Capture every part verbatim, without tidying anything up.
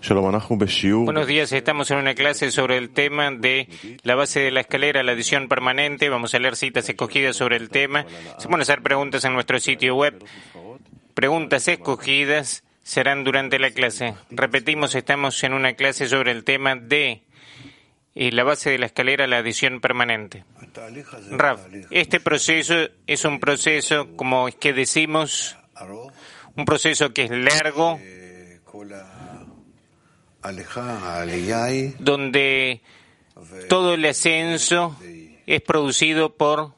Buenos días, estamos en una clase sobre el tema de la base de la escalera, la adición permanente. Vamos a leer citas escogidas sobre el tema. Se pueden hacer preguntas en nuestro sitio web. Preguntas escogidas serán durante la clase. Repetimos, estamos en una clase sobre el tema de eh, la base de la escalera, la adición permanente. Rav, este proceso es un proceso, como es que decimos, un proceso que es largo, donde todo el ascenso es producido por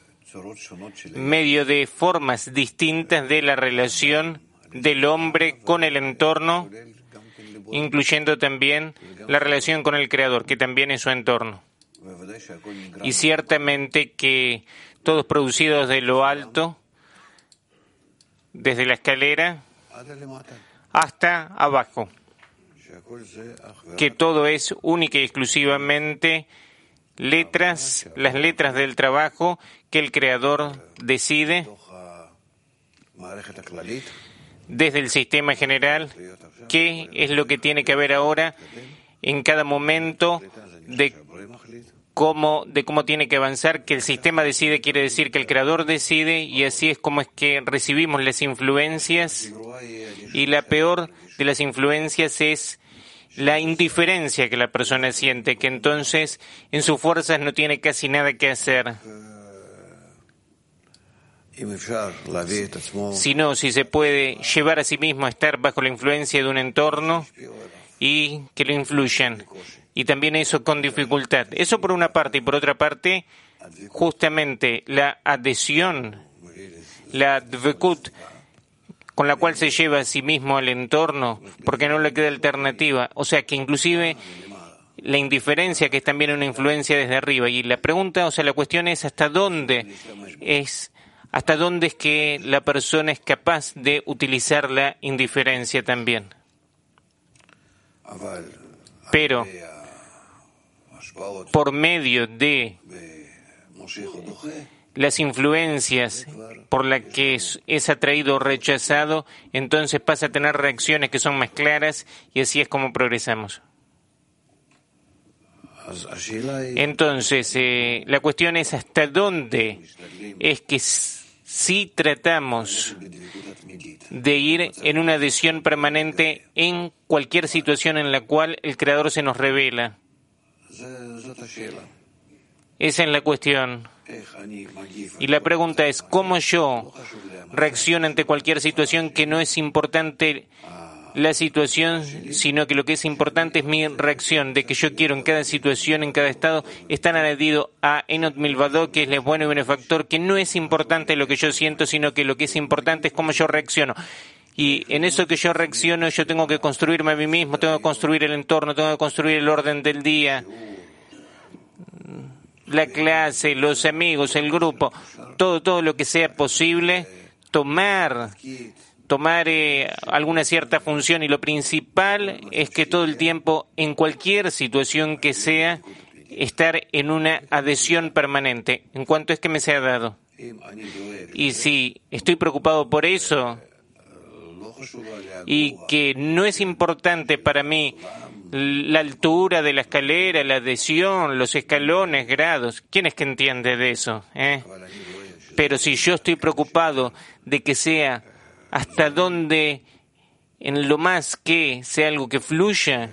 medio de formas distintas de la relación del hombre con el entorno, incluyendo también la relación con el Creador, que también es su entorno. Y ciertamente que todo es producido desde lo alto, desde la escalera hasta abajo, que todo es única y exclusivamente letras, las letras del trabajo que el Creador decide desde el sistema general, qué es lo que tiene que haber ahora en cada momento de cómo, de cómo tiene que avanzar, que el sistema decide, quiere decir que el Creador decide, y así es como es que recibimos las influencias, y la peor de las influencias es la indiferencia que la persona siente, que entonces en sus fuerzas no tiene casi nada que hacer. Sino si se puede llevar a sí mismo a estar bajo la influencia de un entorno y que lo influyan. Y también eso con dificultad. Eso por una parte. Y por otra parte, justamente la adhesión, la dvekut, con la cual se lleva a sí mismo al entorno, porque no le queda alternativa. O sea, que inclusive la indiferencia, que es también una influencia desde arriba. Y la pregunta, o sea, la cuestión es hasta dónde es, hasta dónde es que la persona es capaz de utilizar la indiferencia también. Pero, por medio de las influencias por las que es, es atraído o rechazado, entonces pasa a tener reacciones que son más claras y así es como progresamos. Entonces, eh, la cuestión es hasta dónde es que si tratamos de ir en una adhesión permanente en cualquier situación en la cual el Creador se nos revela. Esa es la cuestión. Y la pregunta es, ¿cómo yo reacciono ante cualquier situación que no es importante la situación, sino que lo que es importante es mi reacción, de que yo quiero en cada situación, en cada estado, estar añadido a Enot Milvado, que es el bueno y benefactor, que no es importante lo que yo siento, sino que lo que es importante es cómo yo reacciono. Y en eso que yo reacciono, yo tengo que construirme a mí mismo, tengo que construir el entorno, tengo que construir el orden del día, la clase, los amigos, el grupo, todo, todo lo que sea posible, tomar, tomar eh, alguna cierta función, y lo principal es que todo el tiempo, en cualquier situación que sea, estar en una adhesión permanente, en cuanto es que me sea dado. Y si estoy preocupado por eso, y que no es importante para mí la altura de la escalera, la adhesión, los escalones, grados, ¿quién es que entiende de eso? ¿Eh? Pero si yo estoy preocupado de que sea hasta dónde, en lo más que sea algo que fluya,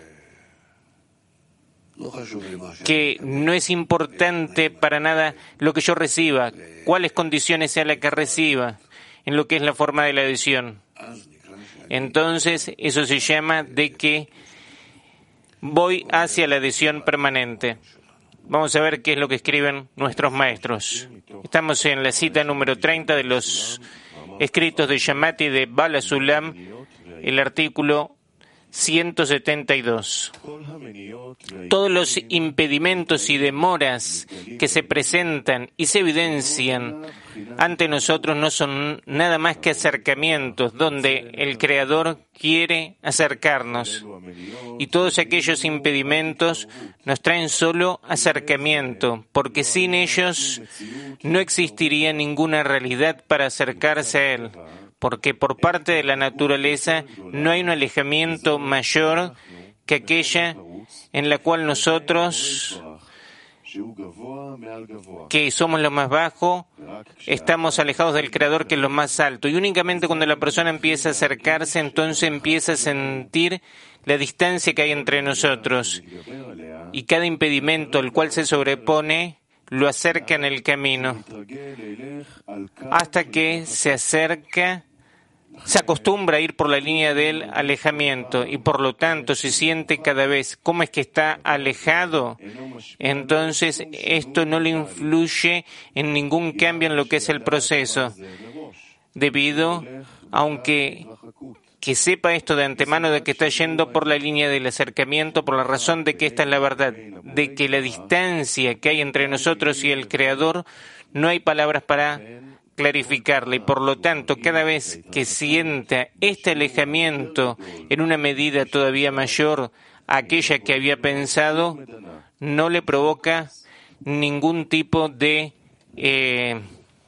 que no es importante para nada lo que yo reciba, cuáles condiciones sea la que reciba, en lo que es la forma de la adhesión. Entonces, eso se llama de que voy hacia la adhesión permanente. Vamos a ver qué es lo que escriben nuestros maestros. Estamos en la cita número treinta de los escritos de Shamati de Bala Sulam, el artículo ciento setenta y dos. Todos los impedimentos y demoras que se presentan y se evidencian ante nosotros no son nada más que acercamientos donde el Creador quiere acercarnos. Y todos aquellos impedimentos nos traen solo acercamiento, porque sin ellos no existiría ninguna realidad para acercarse a Él. Porque por parte de la naturaleza no hay un alejamiento mayor que aquella en la cual nosotros, que somos lo más bajo, estamos alejados del Creador, que es lo más alto. Y únicamente cuando la persona empieza a acercarse, entonces empieza a sentir la distancia que hay entre nosotros. Y cada impedimento al cual se sobrepone lo acerca en el camino, hasta que se acerca, se acostumbra a ir por la línea del alejamiento y por lo tanto se siente cada vez cómo es que está alejado. Entonces esto no le influye en ningún cambio en lo que es el proceso, debido, aunque que sepa esto de antemano, de que está yendo por la línea del acercamiento, por la razón de que esta es la verdad, de que la distancia que hay entre nosotros y el Creador, no hay palabras para clarificarla, y por lo tanto, cada vez que sienta este alejamiento en una medida todavía mayor a aquella que había pensado, no le provoca ningún tipo de, eh,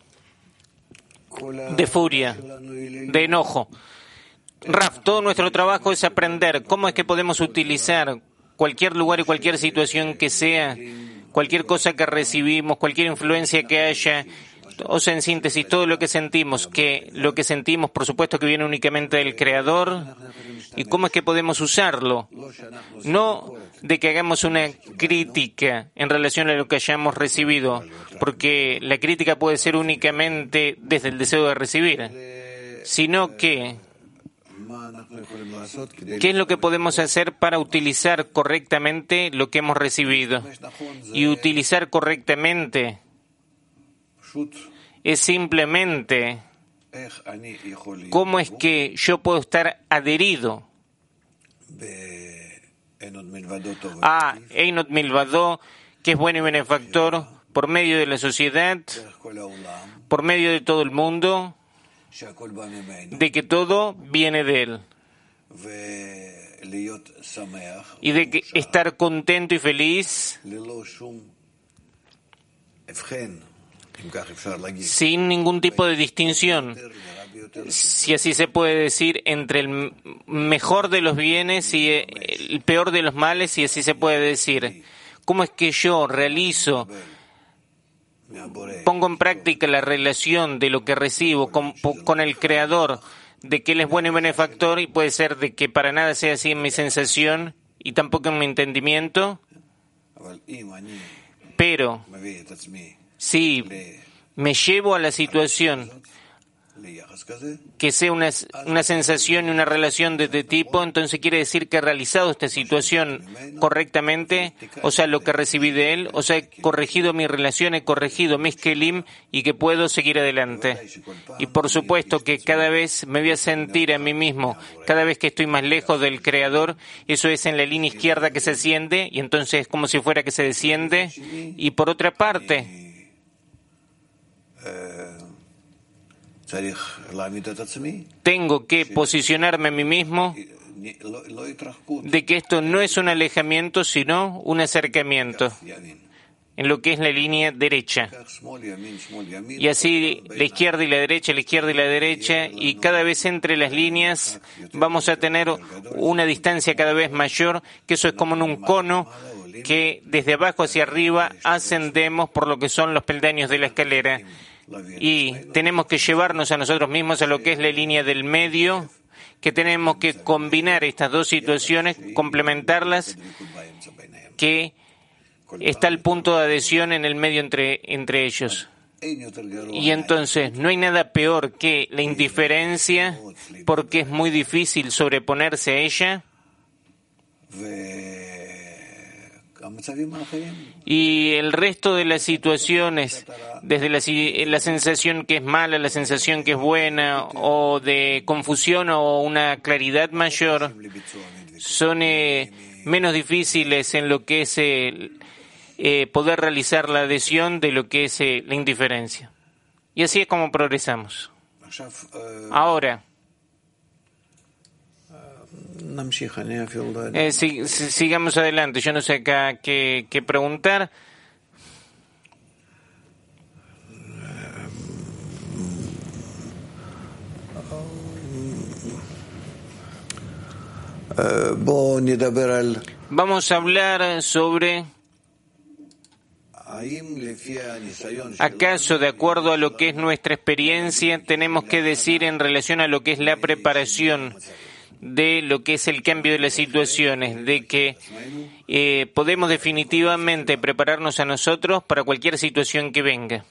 de furia, de enojo. Raf, todo nuestro trabajo es aprender cómo es que podemos utilizar cualquier lugar y cualquier situación que sea, cualquier cosa que recibimos, cualquier influencia que haya, o sea, en síntesis, todo lo que sentimos, que lo que sentimos, por supuesto, que viene únicamente del Creador, y cómo es que podemos usarlo. No de que hagamos una crítica en relación a lo que hayamos recibido, porque la crítica puede ser únicamente desde el deseo de recibir, sino que ¿qué es lo que podemos hacer para utilizar correctamente lo que hemos recibido? Y utilizar correctamente es simplemente cómo es que yo puedo estar adherido a Einot Milvado, que es bueno y benefactor, por medio de la sociedad, por medio de todo el mundo, de que todo viene de él, y de que estar contento y feliz sin ningún tipo de distinción, si así se puede decir, entre el mejor de los bienes y el peor de los males, si así se puede decir. ¿Cómo es que yo realizo, pongo en práctica la relación de lo que recibo con, con el Creador, de que Él es bueno y benefactor, y puede ser de que para nada sea así en mi sensación y tampoco en mi entendimiento? Pero si me llevo a la situación que sea una, una sensación y una relación de este tipo, entonces quiere decir que he realizado esta situación correctamente, o sea, lo que recibí de él, o sea, he corregido mi relación, he corregido mis kelim y que puedo seguir adelante. Y por supuesto que cada vez me voy a sentir a mí mismo, cada vez que estoy más lejos del Creador, eso es en la línea izquierda que se asciende, y entonces es como si fuera que se desciende, y por otra parte, tengo que posicionarme a mí mismo de que esto no es un alejamiento, sino un acercamiento en lo que es la línea derecha. Y así la izquierda y la derecha, la izquierda y la derecha, y cada vez entre las líneas vamos a tener una distancia cada vez mayor, que eso es como en un cono, que desde abajo hacia arriba ascendemos por lo que son los peldaños de la escalera. Y tenemos que llevarnos a nosotros mismos a lo que es la línea del medio, que tenemos que combinar estas dos situaciones, complementarlas, que está el punto de adhesión en el medio entre, entre ellos. Y entonces no hay nada peor que la indiferencia, porque es muy difícil sobreponerse a ella. Y el resto de las situaciones, desde la, la sensación que es mala, la sensación que es buena, o de confusión o una claridad mayor, son eh, menos difíciles en lo que es eh, eh, poder realizar la adhesión de lo que es eh, la indiferencia. Y así es como progresamos. Ahora, Eh, si, si, sigamos adelante. Yo no sé acá qué, qué preguntar. Vamos a hablar sobre ¿acaso, de acuerdo a lo que es nuestra experiencia, tenemos que decir en relación a lo que es la preparación de lo que es el cambio de las situaciones, de que eh, podemos definitivamente prepararnos a nosotros para cualquier situación que venga?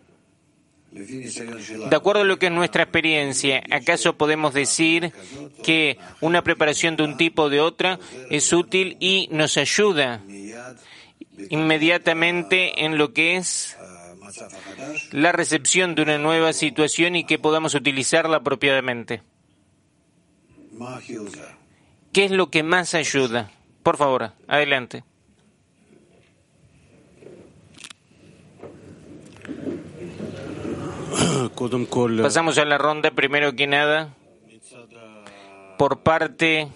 De acuerdo a lo que es nuestra experiencia, ¿acaso podemos decir que una preparación de un tipo o de otra es útil y nos ayuda inmediatamente en lo que es la recepción de una nueva situación y que podamos utilizarla apropiadamente? ¿Qué es lo que más ayuda? Por favor, adelante. Pasamos a la ronda, primero que nada, por parte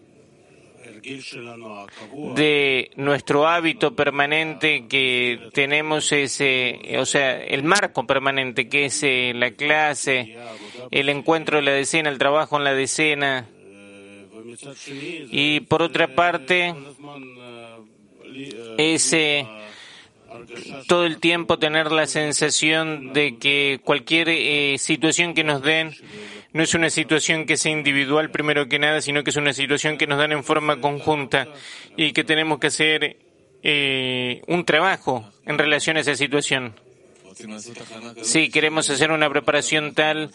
de nuestro hábito permanente que tenemos, ese, o sea, el marco permanente que es eh, la clase, el encuentro de la decena, el trabajo en la decena, y por otra parte, ese todo el tiempo tener la sensación de que cualquier eh, situación que nos den no es una situación que sea individual primero que nada, sino que es una situación que nos dan en forma conjunta y que tenemos que hacer eh, un trabajo en relación a esa situación. Sí, queremos hacer una preparación tal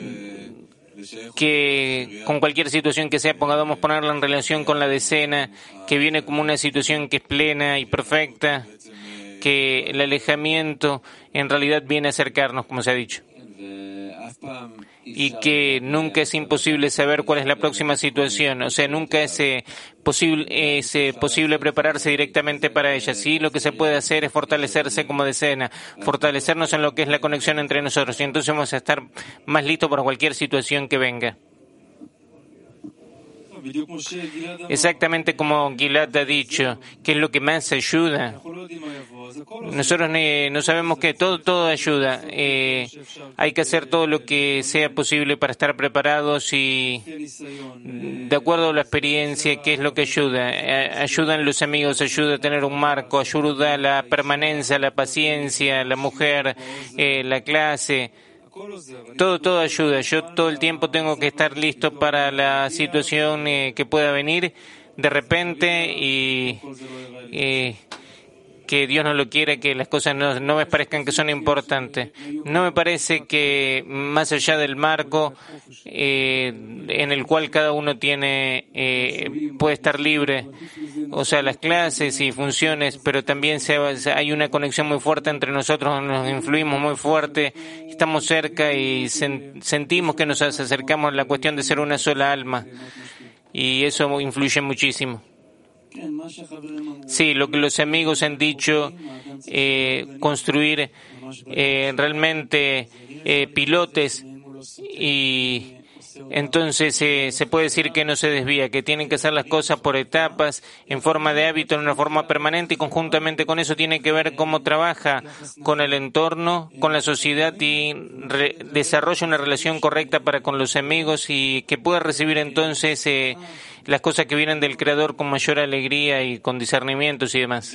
que con cualquier situación que sea podamos ponerla en relación con la decena, que viene como una situación que es plena y perfecta, que el alejamiento en realidad viene a acercarnos, como se ha dicho, y que nunca es imposible saber cuál es la próxima situación, o sea, nunca es eh, posible, es, eh, posible prepararse directamente para ella. Sí, lo que se puede hacer es fortalecerse como decena, fortalecernos en lo que es la conexión entre nosotros, y entonces vamos a estar más listos para cualquier situación que venga. Exactamente como Gilad ha dicho, ¿qué es lo que más ayuda? Nosotros no sabemos que todo, todo ayuda. Eh, hay que hacer todo lo que sea posible para estar preparados y, de acuerdo a la experiencia, ¿qué es lo que ayuda? Eh, ayudan los amigos, ayuda a tener un marco, ayuda a la permanencia, la paciencia, la mujer, eh, la clase. Todo, todo ayuda. Yo todo el tiempo tengo que estar listo para la situación eh, que pueda venir de repente y eh, que Dios no lo quiera, que las cosas no, no me parezcan que son importantes. No me parece que más allá del marco eh, en el cual cada uno tiene eh, puede estar libre, o sea, las clases y funciones, pero también se, hay una conexión muy fuerte entre nosotros, nos influimos muy fuerte, estamos cerca y sen, sentimos que nos acercamos a la cuestión de ser una sola alma, y eso influye muchísimo. Sí, lo que los amigos han dicho, eh, construir eh, realmente eh, pilotes, y entonces eh, se puede decir que no se desvía, que tienen que hacer las cosas por etapas, en forma de hábito, en una forma permanente, y conjuntamente con eso tiene que ver cómo trabaja con el entorno, con la sociedad, y re- desarrolla una relación correcta para con los amigos, y que pueda recibir entonces eh, las cosas que vienen del Creador con mayor alegría y con discernimientos y demás.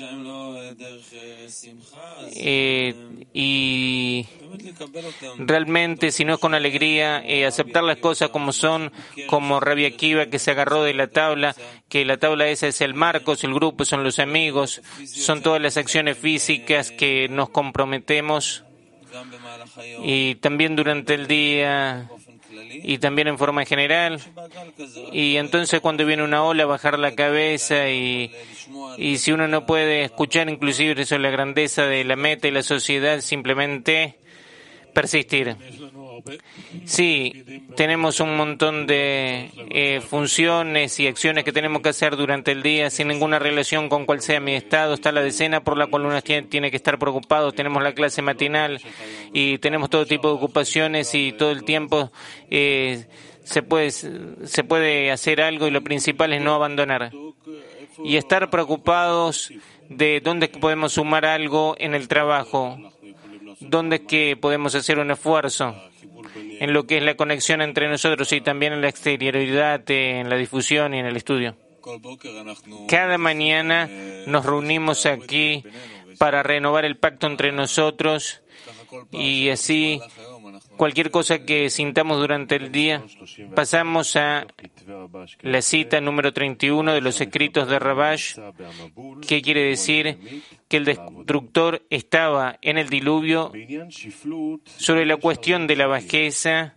Eh, y realmente, si no es con alegría, eh, aceptar las cosas como son, como Rabbi Akiva, que se agarró de la tabla, que la tabla esa es el marco, es el grupo, son los amigos, son todas las acciones físicas que nos comprometemos, y también durante el día y también en forma general, y entonces cuando viene una ola bajar la cabeza, y, y si uno no puede escuchar inclusive eso, la grandeza de la meta y la sociedad, simplemente persistir. Sí, tenemos un montón de eh, funciones y acciones que tenemos que hacer durante el día sin ninguna relación con cuál sea mi estado. Está la decena por la cual uno tiene, tiene que estar preocupado, tenemos la clase matinal y tenemos todo tipo de ocupaciones, y todo el tiempo eh, se puede, se puede hacer algo, y lo principal es no abandonar y estar preocupados de dónde podemos sumar algo en el trabajo, dónde es que podemos hacer un esfuerzo. en lo que es la conexión entre nosotros y también en la exterioridad, en la difusión y en el estudio. Cada mañana nos reunimos aquí para renovar el pacto entre nosotros y así cualquier cosa que sintamos durante el día. Pasamos a la cita número treinta y uno de los escritos de Rabash, que quiere decir que el destructor estaba en el diluvio sobre la cuestión de la bajeza,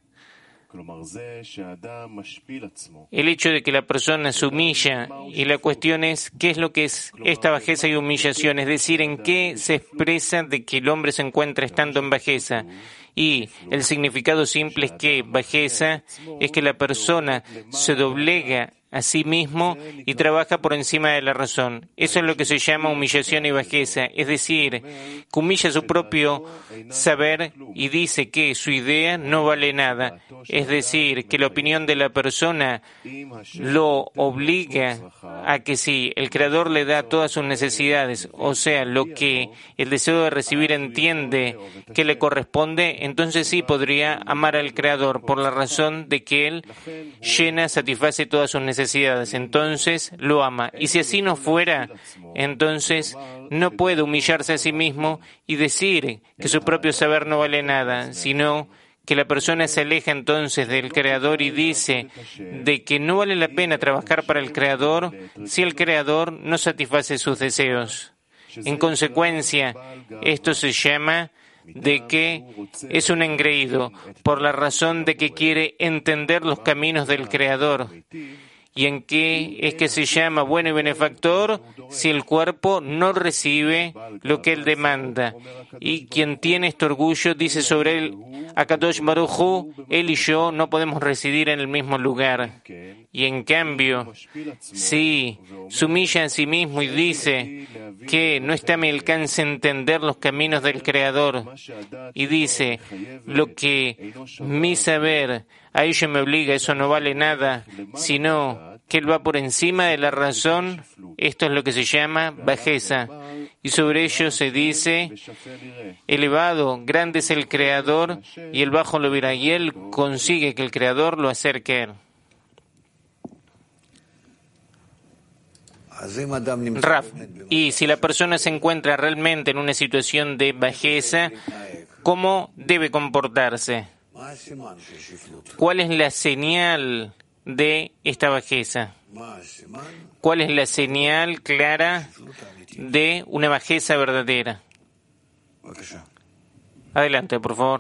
el hecho de que la persona se humilla, y la cuestión es qué es lo que es esta bajeza y humillación, es decir, en qué se expresa de que el hombre se encuentra estando en bajeza. Y el significado simple es que bajeza es que la persona se doblega a sí mismo y trabaja por encima de la razón. Eso es lo que se llama humillación y bajeza, es decir, que humilla su propio saber y dice que su idea no vale nada, es decir, que la opinión de la persona lo obliga a que si el Creador le da todas sus necesidades, o sea, lo que el deseo de recibir entiende que le corresponde, entonces sí podría amar al Creador por la razón de que Él llena, satisface todas sus necesidades. Entonces lo ama. Y si así no fuera, entonces no puede humillarse a sí mismo y decir que su propio saber no vale nada, sino que la persona se aleja entonces del Creador y dice de que no vale la pena trabajar para el Creador si el Creador no satisface sus deseos. En consecuencia, esto se llama de que es un engreído por la razón de que quiere entender los caminos del Creador. ¿Y en qué es que se llama bueno y benefactor? Si el cuerpo no recibe lo que él demanda. Y quien tiene este orgullo dice sobre él, Akadosh Baruj Hu, él y yo no podemos residir en el mismo lugar. Y en cambio, si se humilla a sí mismo y dice que no está a mi alcance entender los caminos del Creador, y dice, lo que mi saber a ello me obliga, eso no vale nada, sino que él va por encima de la razón, esto es lo que se llama bajeza. Y sobre ello se dice, elevado, grande es el Creador, y el bajo lo verá, y él consigue que el Creador lo acerque a él. Raf, y si la persona se encuentra realmente en una situación de bajeza, ¿cómo debe comportarse? ¿Cuál es la señal de esta bajeza? ¿Cuál es la señal clara de una bajeza verdadera? Adelante, por favor.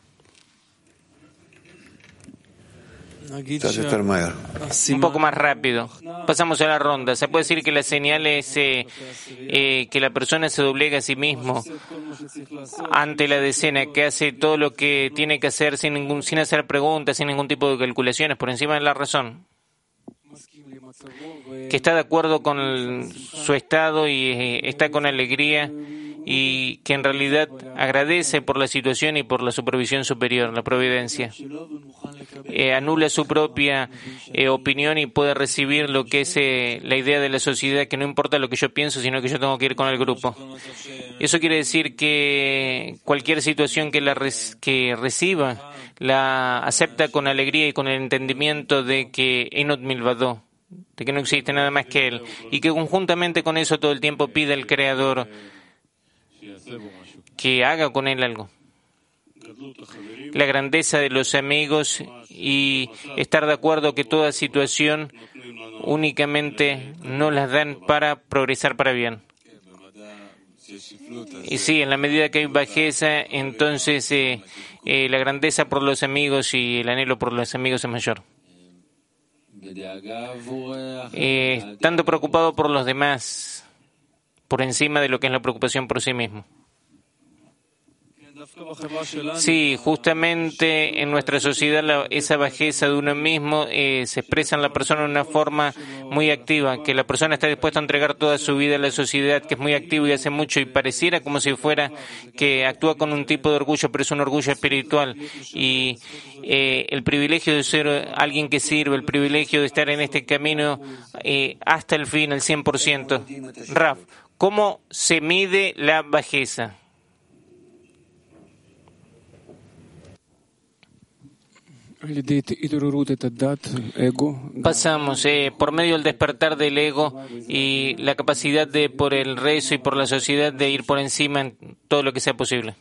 Un poco más rápido. Pasamos a la ronda. Se puede decir que la señal es eh, eh, que la persona se doblega a sí mismo ante la decena, que hace todo lo que tiene que hacer sin ningún, sin hacer preguntas, sin ningún tipo de calculaciones, por encima de la razón. Que está de acuerdo con el, su estado y eh, está con alegría, y que en realidad agradece por la situación y por la supervisión superior, la providencia. Eh, anula su propia eh, opinión y puede recibir lo que es eh, la idea de la sociedad, que no importa lo que yo pienso, sino que yo tengo que ir con el grupo. Eso quiere decir que cualquier situación que la res, que reciba la acepta con alegría y con el entendimiento de que Enot Milvadó, de que no existe nada más que él, y que conjuntamente con eso todo el tiempo pide al Creador que haga con él algo. La grandeza de los amigos y estar de acuerdo que toda situación únicamente no las dan para progresar para bien. Y sí, en la medida que hay bajeza, entonces eh, eh, la grandeza por los amigos y el anhelo por los amigos es mayor. Eh, estando preocupado por los demás, por encima de lo que es la preocupación por sí mismo. Sí, justamente en nuestra sociedad la, esa bajeza de uno mismo eh, se expresa en la persona de una forma muy activa, que la persona está dispuesta a entregar toda su vida a la sociedad, que es muy activo y hace mucho, y pareciera como si fuera que actúa con un tipo de orgullo, pero es un orgullo espiritual. Y eh, el privilegio de ser alguien que sirve, el privilegio de estar en este camino eh, hasta el fin, al cien por ciento. Raf, ¿cómo se mide la bajeza? Pasamos eh, por medio del despertar del ego y la capacidad de, por el rezo y por la sociedad, de ir por encima en todo lo que sea posible.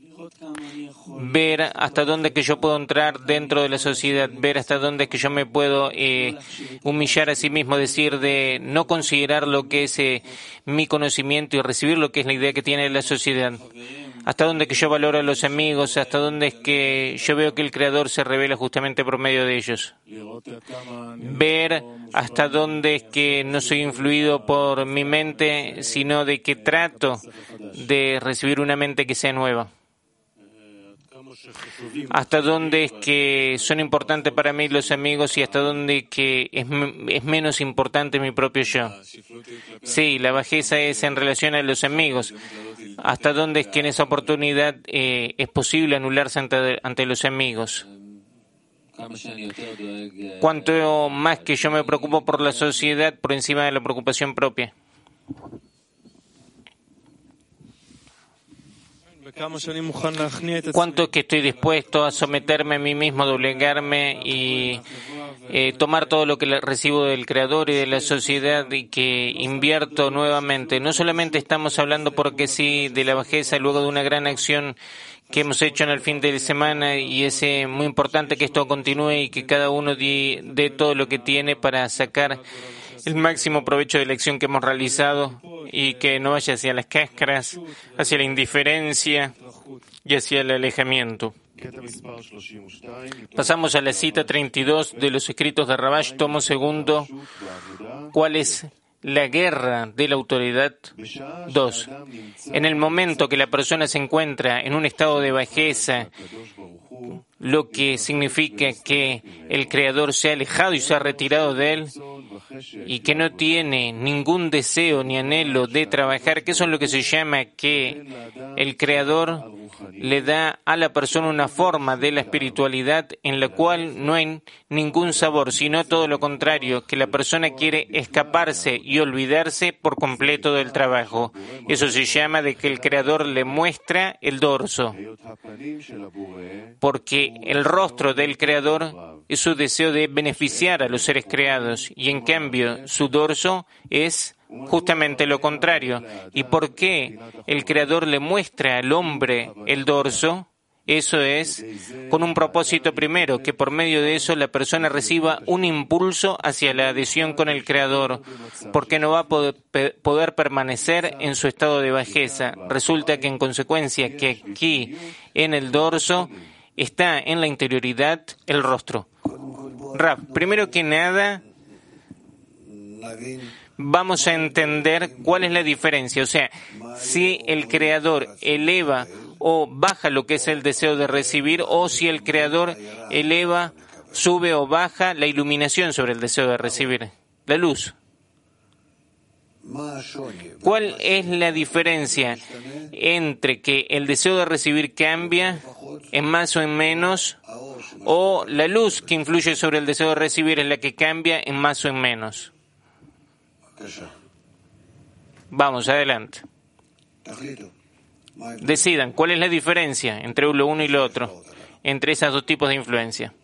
Ver hasta dónde es que yo puedo entrar dentro de la sociedad, ver hasta dónde es que yo me puedo eh, humillar a sí mismo, decir de no considerar lo que es eh, mi conocimiento y recibir lo que es la idea que tiene la sociedad. Hasta dónde es que yo valoro a los amigos, hasta dónde es que yo veo que el Creador se revela justamente por medio de ellos. Ver hasta dónde es que no soy influido por mi mente, sino de que trato de recibir una mente que sea nueva. Hasta dónde es que son importantes para mí los amigos y hasta dónde es que es, es menos importante mi propio yo. Sí, la bajeza es en relación a los amigos. Hasta dónde es que en esa oportunidad eh, es posible anularse ante, ante los amigos. Cuanto más que yo me preocupo por la sociedad por encima de la preocupación propia. Cuánto es que estoy dispuesto a someterme a mí mismo, doblegarme y eh, tomar todo lo que recibo del Creador y de la sociedad y que invierto nuevamente. No solamente estamos hablando porque sí de la bajeza luego de una gran acción que hemos hecho en el fin de semana y es eh, muy importante que esto continúe y que cada uno dé todo lo que tiene para sacar el máximo provecho de la acción que hemos realizado y que no vaya hacia las cáscaras, hacia la indiferencia y hacia el alejamiento. Pasamos a la cita treinta y dos de los escritos de Rabash, tomo segundo. ¿Cuál es la guerra de la autoridad? Dos. En el momento que la persona se encuentra en un estado de bajeza, lo que significa que el Creador se ha alejado y se ha retirado de él y que no tiene ningún deseo ni anhelo de trabajar, que eso es lo que se llama que el Creador le da a la persona una forma de la espiritualidad en la cual no hay ningún sabor, sino todo lo contrario, que la persona quiere escaparse y olvidarse por completo del trabajo. Eso se llama de que el Creador le muestra el dorso, porque el rostro del Creador es su deseo de beneficiar a los seres creados y en cambio su dorso es justamente lo contrario. ¿Y por qué el Creador le muestra al hombre el dorso? Eso es con un propósito primero, que por medio de eso la persona reciba un impulso hacia la adhesión con el Creador, porque no va a poder, poder permanecer en su estado de bajeza. Resulta que en consecuencia que aquí en el dorso está en la interioridad el rostro. Rab, primero que nada, vamos a entender cuál es la diferencia. O sea, si el Creador eleva o baja lo que es el deseo de recibir, o si el Creador eleva, sube o baja la iluminación sobre el deseo de recibir, la luz. ¿Cuál es la diferencia entre que el deseo de recibir cambia en más o en menos, o la luz que influye sobre el deseo de recibir es la que cambia en más o en menos? Vamos, adelante. Decidan, ¿cuál es la diferencia entre lo uno y lo otro, entre esos dos tipos de influencia?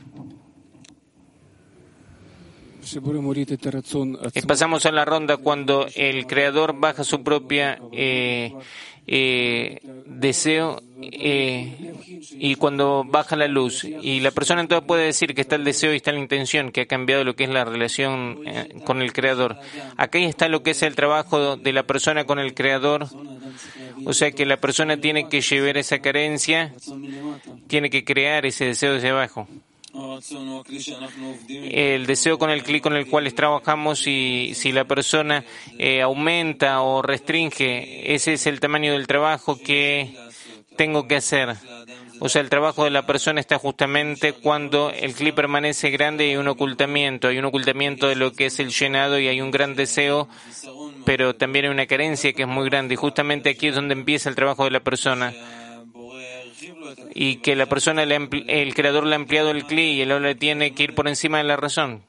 Pasamos a la ronda cuando el Creador baja su propia eh, eh, deseo eh, y cuando baja la luz. Y la persona entonces puede decir que está el deseo y está la intención, que ha cambiado lo que es la relación eh, con el Creador. Acá está lo que es el trabajo de la persona con el Creador. O sea que la persona tiene que llevar esa carencia, tiene que crear ese deseo desde abajo. El deseo con el clic con el cual trabajamos, y si la persona eh, aumenta o restringe, ese es el tamaño del trabajo que tengo que hacer. O sea, el trabajo de la persona está justamente cuando el clic permanece grande y hay un ocultamiento, hay un ocultamiento de lo que es el llenado y hay un gran deseo, pero también hay una carencia que es muy grande, y justamente aquí es donde empieza el trabajo de la persona. Y que la persona, el Creador le ha ampliado el cli y él ahora tiene que ir por encima de la razón.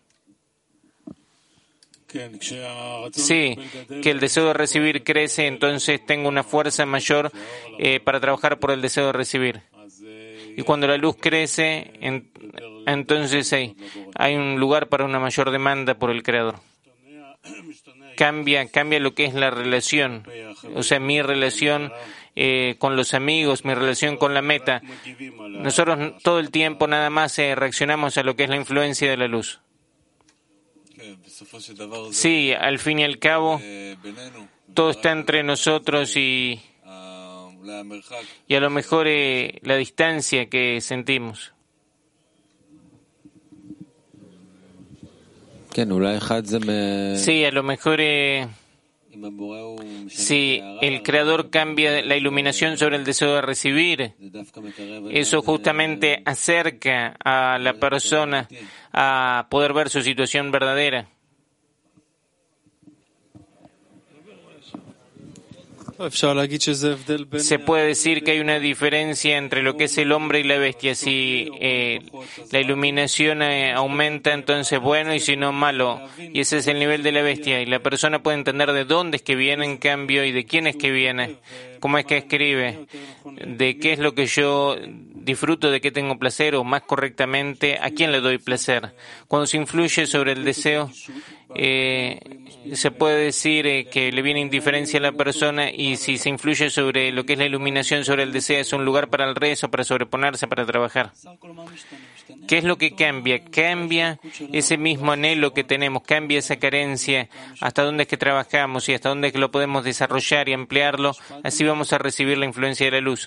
Sí, que el deseo de recibir crece, entonces tengo una fuerza mayor eh, para trabajar por el deseo de recibir. Y cuando la luz crece, en, entonces hay, hay un lugar para una mayor demanda por el Creador. Cambia, cambia lo que es la relación, o sea, mi relación eh, con los amigos, mi relación con la meta. Nosotros todo el tiempo nada más eh, reaccionamos a lo que es la influencia de la luz. Sí, al fin y al cabo, todo está entre nosotros y, y a lo mejor eh, la distancia que sentimos. Sí, a lo mejor eh, si el Creador cambia la iluminación sobre el deseo de recibir, eso justamente acerca a la persona a poder ver su situación verdadera. Se puede decir que hay una diferencia entre lo que es el hombre y la bestia. Si eh, la iluminación eh, aumenta, entonces bueno, y si no, malo. Y ese es el nivel de la bestia. Y la persona puede entender de dónde es que viene, en cambio, y de quién es que viene, cómo es que escribe, de qué es lo que yo disfruto, de qué tengo placer, o más correctamente, a quién le doy placer. Cuando se influye sobre el deseo, eh, se puede decir eh, que le viene indiferencia a la persona, y si se influye sobre lo que es la iluminación sobre el deseo, es un lugar para el rezo, para sobreponerse, para trabajar. ¿Qué es lo que cambia? Cambia ese mismo anhelo que tenemos, cambia esa carencia, hasta dónde es que trabajamos y hasta dónde es que lo podemos desarrollar y ampliarlo, así vamos a recibir la influencia de la luz.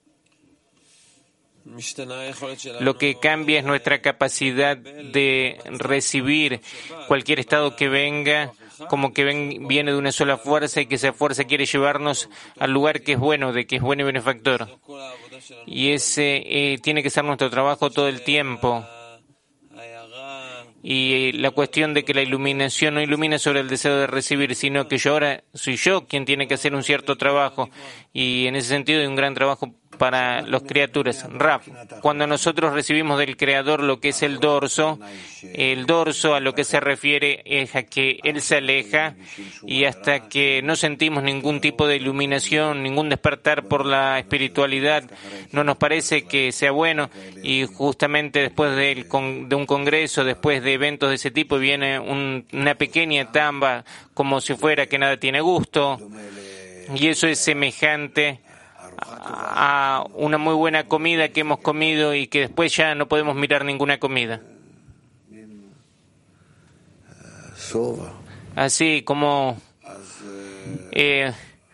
Lo que cambia es nuestra capacidad de recibir cualquier estado que venga, como que ven, viene de una sola fuerza, y que esa fuerza quiere llevarnos al lugar que es bueno, de que es bueno y benefactor. Y ese eh, tiene que ser nuestro trabajo todo el tiempo. Y la cuestión de que la iluminación no ilumina sobre el deseo de recibir, sino que yo ahora soy yo quien tiene que hacer un cierto trabajo, y en ese sentido hay un gran trabajo para las criaturas. Raf, cuando nosotros recibimos del Creador lo que es el dorso, el dorso a lo que se refiere es a que Él se aleja, y hasta que no sentimos ningún tipo de iluminación, ningún despertar por la espiritualidad, no nos parece que sea bueno, y justamente después de, el, de un congreso, después de eventos de ese tipo, viene un, una pequeña tamba, como si fuera que nada tiene gusto, y eso es semejante a una muy buena comida que hemos comido y que después ya no podemos mirar ninguna comida. Así como eh,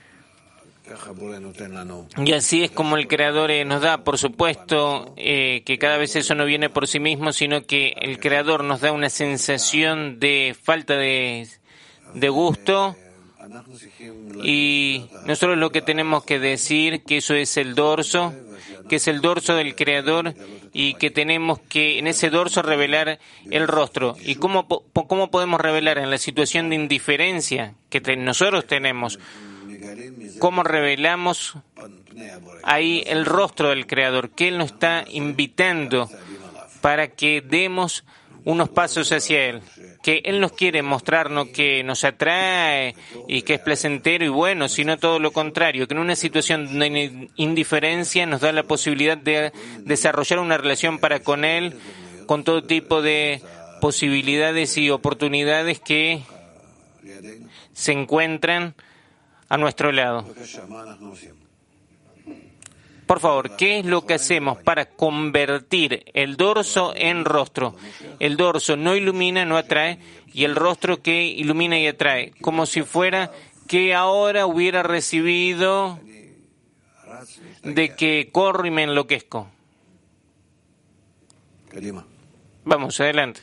y así es como el Creador eh, nos da, por supuesto, eh, que cada vez eso no viene por sí mismo, sino que el Creador nos da una sensación de falta de, de gusto. Y nosotros lo que tenemos que decir, que eso es el dorso, que es el dorso del Creador, y que tenemos que en ese dorso revelar el rostro. ¿Y cómo, cómo podemos revelar en la situación de indiferencia que te, nosotros tenemos? ¿Cómo revelamos ahí el rostro del Creador? Que Él nos está invitando para que demos unos pasos hacia Él. Que Él nos quiere mostrarnos que nos atrae y que es placentero y bueno, sino todo lo contrario, que en una situación de indiferencia nos da la posibilidad de desarrollar una relación para con Él, con todo tipo de posibilidades y oportunidades que se encuentran a nuestro lado. Por favor, ¿qué es lo que hacemos para convertir el dorso en rostro? El dorso no ilumina, no atrae, y el rostro que ilumina y atrae, como si fuera que ahora hubiera recibido de que corro y me enloquezco. Vamos, adelante.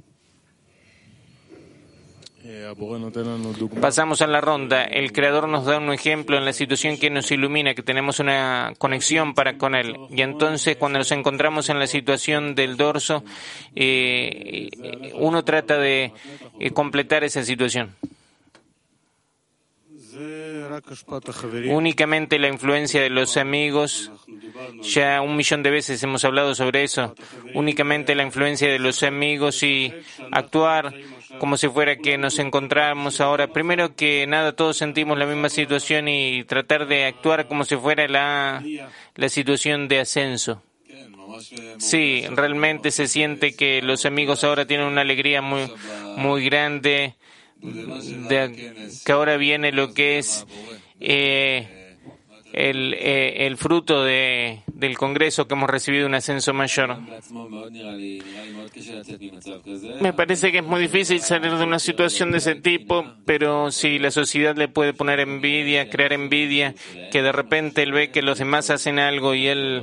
Pasamos a la ronda. El Creador nos da un ejemplo en la situación que nos ilumina, que tenemos una conexión para con Él. Y entonces, cuando nos encontramos en la situación del dorso, eh, uno trata de eh, completar esa situación. Únicamente la influencia de los amigos, ya un millón de veces hemos hablado sobre eso, únicamente la influencia de los amigos y actuar como si fuera que nos encontramos ahora. Primero que nada, todos sentimos la misma situación y tratar de actuar como si fuera la, la situación de ascenso. Sí, realmente se siente que los amigos ahora tienen una alegría muy, muy grande, de que ahora viene lo que es eh, el, eh, el fruto de, del Congreso, que hemos recibido un ascenso mayor. Me parece que es muy difícil salir de una situación de ese tipo, pero si la sociedad le puede poner envidia, crear envidia, que de repente él ve que los demás hacen algo y él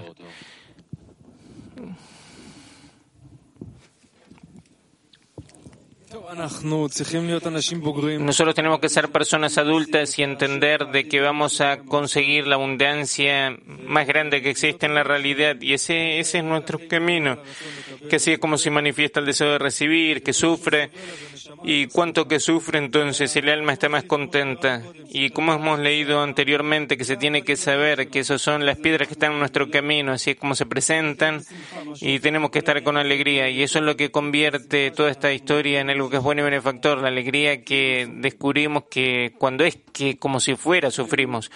Nosotros tenemos que ser personas adultas y entender de que vamos a conseguir la abundancia más grande que existe en la realidad, y ese, ese es nuestro camino, que así es como se manifiesta el deseo de recibir, que sufre, y cuanto que sufre entonces el alma está más contenta. Y como hemos leído anteriormente, que se tiene que saber que esos son las piedras que están en nuestro camino, así es como se presentan, y tenemos que estar con alegría, y eso es lo que convierte toda esta historia en algo que es bueno y benefactor, la alegría que descubrimos que cuando es que como si fuera sufrimos.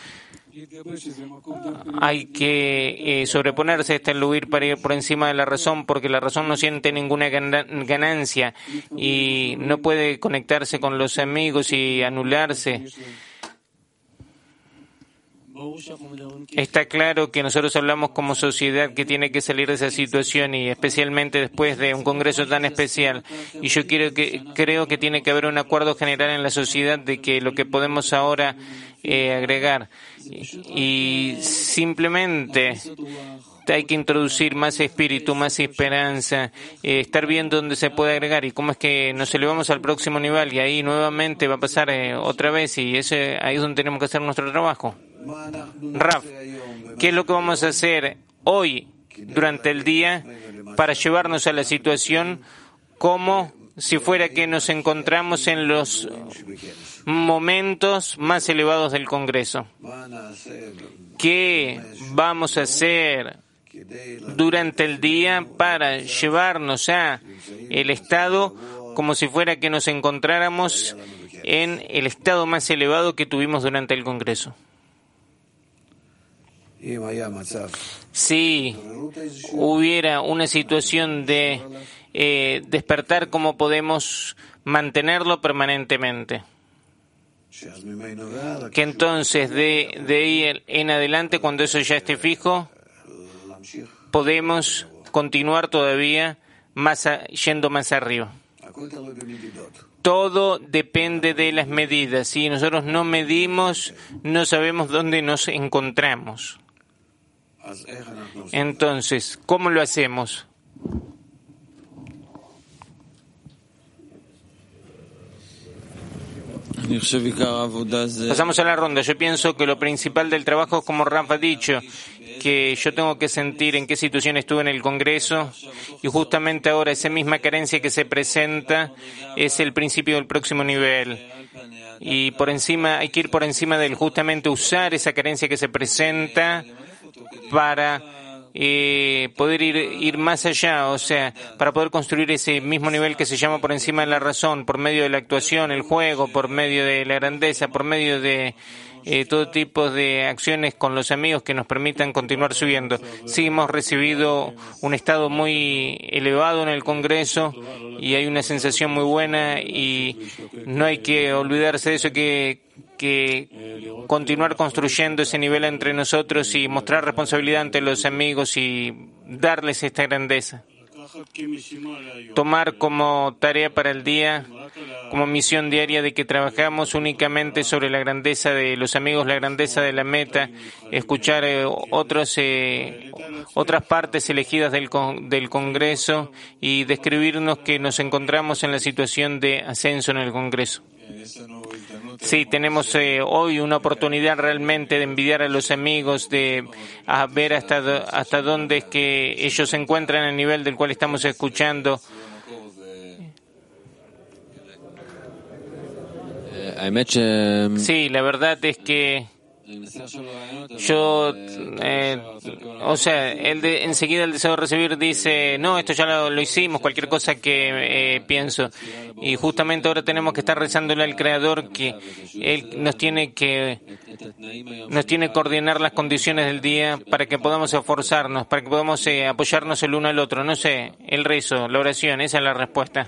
Hay que eh, sobreponerse a este huir para ir por encima de la razón, porque la razón no siente ninguna ganancia y no puede conectarse con los amigos y anularse. Está claro que nosotros hablamos como sociedad que tiene que salir de esa situación, y especialmente después de un congreso tan especial. Y yo quiero que, creo que tiene que haber un acuerdo general en la sociedad de que lo que podemos ahora eh, agregar. Y, y simplemente hay que introducir más espíritu, más esperanza, eh, estar viendo dónde se puede agregar y cómo es que nos elevamos al próximo nivel, y ahí nuevamente va a pasar eh, otra vez, y ese, ahí es donde tenemos que hacer nuestro trabajo. Raf, ¿qué es lo que vamos a hacer hoy durante el día para llevarnos a la situación como si fuera que nos encontramos en los momentos más elevados del Congreso? ¿Qué vamos a hacer durante el día para llevarnos a el estado como si fuera que nos encontráramos en el estado más elevado que tuvimos durante el Congreso? Si hubiera una situación de eh, despertar, ¿cómo podemos mantenerlo permanentemente? Que entonces de, de ahí en adelante, cuando eso ya esté fijo, podemos continuar todavía más a, yendo más arriba. Todo depende de las medidas. Si nosotros no medimos, no sabemos dónde nos encontramos. Entonces, ¿cómo lo hacemos? Pasamos a la ronda. Yo pienso que lo principal del trabajo es, como Rafa ha dicho, que yo tengo que sentir en qué situación estuve en el Congreso, y justamente ahora esa misma carencia que se presenta es el principio del próximo nivel. Y por encima, hay que ir por encima del justamente usar esa carencia que se presenta para eh, poder ir, ir más allá, o sea, para poder construir ese mismo nivel que se llama por encima de la razón, por medio de la actuación, el juego, por medio de la grandeza, por medio de eh, todo tipo de acciones con los amigos que nos permitan continuar subiendo. Sí, hemos recibido un estado muy elevado en el Congreso y hay una sensación muy buena, y no hay que olvidarse de eso, que que continuar construyendo ese nivel entre nosotros y mostrar responsabilidad ante los amigos y darles esta grandeza. Tomar como tarea para el día, como misión diaria, de que trabajamos únicamente sobre la grandeza de los amigos, la grandeza de la meta, escuchar eh, otros, eh, otras partes elegidas del, con, del Congreso, y describirnos que nos encontramos en la situación de ascenso en el Congreso. Sí, tenemos eh, hoy una oportunidad realmente de envidiar a los amigos, de a ver hasta, hasta dónde es que ellos se encuentran al nivel del cual estamos escuchando. Sí, la verdad es que Yo, eh, o sea, él de, enseguida el deseo de recibir dice, no, esto ya lo, lo hicimos, cualquier cosa que eh, pienso. Y justamente ahora tenemos que estar rezándole al Creador que Él nos tiene que, nos tiene que coordinar las condiciones del día para que podamos esforzarnos, para que podamos eh, apoyarnos el uno al otro. No sé, el rezo, la oración, esa es la respuesta.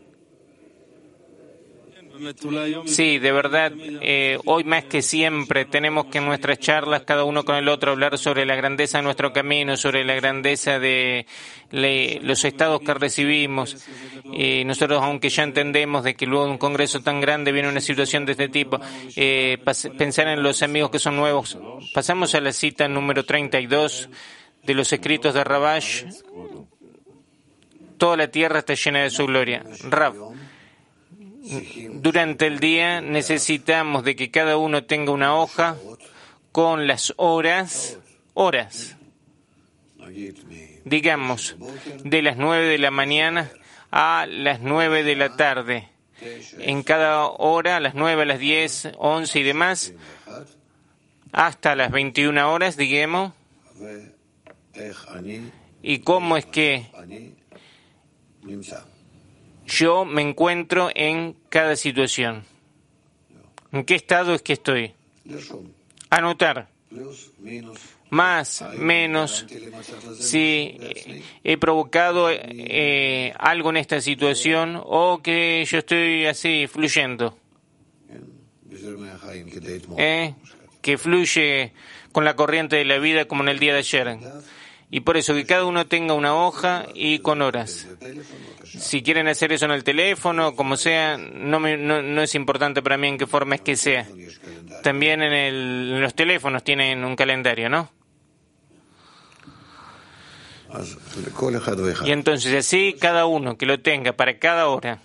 Sí, de verdad, eh, hoy más que siempre tenemos que en nuestras charlas, cada uno con el otro, hablar sobre la grandeza de nuestro camino, sobre la grandeza de le, los estados que recibimos. Y nosotros, aunque ya entendemos de que luego de un congreso tan grande viene una situación de este tipo, eh, pensar en los amigos que son nuevos. Pasamos a la cita número treinta y dos de los escritos de Rabash. Toda la tierra está llena de su gloria. Rab. Durante el día necesitamos de que cada uno tenga una hoja con las horas, horas, digamos, de las nueve de la mañana a las nueve de la tarde. En cada hora, a las nueve, a las diez, once y demás, hasta las veintiuna horas, digamos. ¿Y cómo es que yo me encuentro en cada situación? ¿En qué estado es que estoy? Anotar. Más, menos, si he provocado eh, algo en esta situación o que yo estoy así fluyendo. Eh, que fluye con la corriente de la vida como en el día de ayer. Y por eso que cada uno tenga una hoja y con horas. Si quieren hacer eso en el teléfono, como sea, no, me, no, no es importante para mí en qué forma es que sea. También en, el, en los teléfonos tienen un calendario, ¿no? Y entonces así cada uno que lo tenga para cada hora.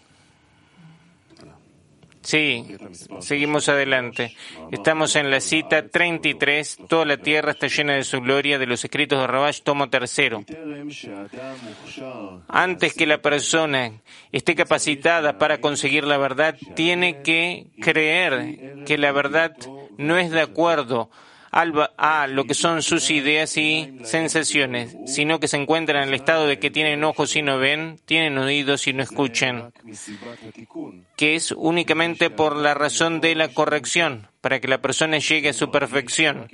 Sí, seguimos adelante. Estamos en la cita treinta y tres. Toda la tierra está llena de su gloria, de los escritos de Rabash, tomo tercero. Antes que la persona esté capacitada para conseguir la verdad, tiene que creer que la verdad no es de acuerdo a lo que son sus ideas y sensaciones, sino que se encuentran en el estado de que tienen ojos y no ven, tienen oídos y no escuchan, que es únicamente por la razón de la corrección, para que la persona llegue a su perfección,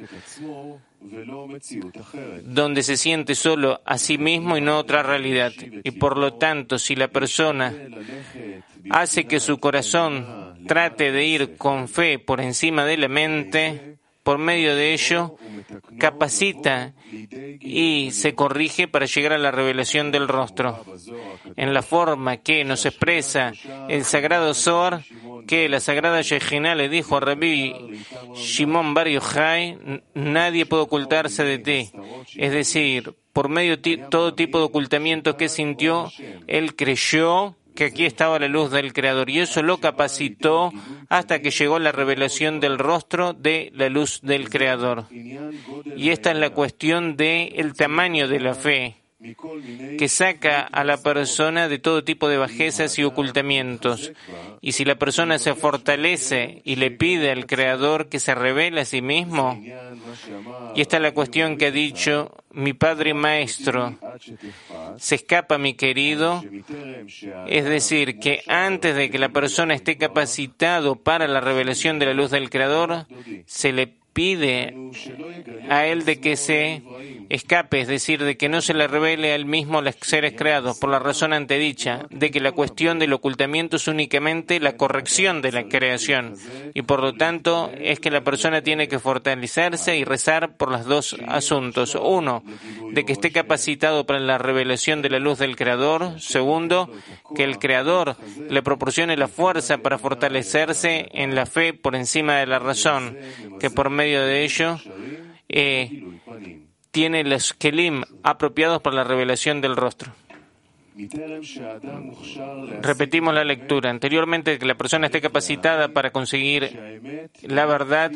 donde se siente solo a sí mismo y no otra realidad. Y por lo tanto, si la persona hace que su corazón trate de ir con fe por encima de la mente, por medio de ello, capacita y se corrige para llegar a la revelación del rostro, en la forma que nos expresa el sagrado Zohar, que la sagrada Shejina le dijo a Rabbi Shimon Bar Yochai, nadie puede ocultarse de ti. Es decir, por medio de todo tipo de ocultamiento que sintió, él creyó que aquí estaba la luz del Creador, y eso lo capacitó hasta que llegó la revelación del rostro de la luz del Creador. Y esta es la cuestión del tamaño de la fe, que saca a la persona de todo tipo de bajezas y ocultamientos. Y si la persona se fortalece y le pide al Creador que se revele a sí mismo, y esta es la cuestión que ha dicho mi Padre Maestro, se escapa mi querido, es decir, que antes de que la persona esté capacitado para la revelación de la luz del Creador, se le pide a él de que se escape, es decir, de que no se le revele a él mismo los seres creados, por la razón antedicha, de que la cuestión del ocultamiento es únicamente la corrección de la creación, y por lo tanto es que la persona tiene que fortalecerse y rezar por los dos asuntos. Uno, de que esté capacitado para la revelación de la luz del Creador. Segundo, que el Creador le proporcione la fuerza para fortalecerse en la fe por encima de la razón, que por medio de ello eh, tiene los kelim apropiados para la revelación del rostro. Repetimos la lectura. Anteriormente, que la persona esté capacitada para conseguir la verdad,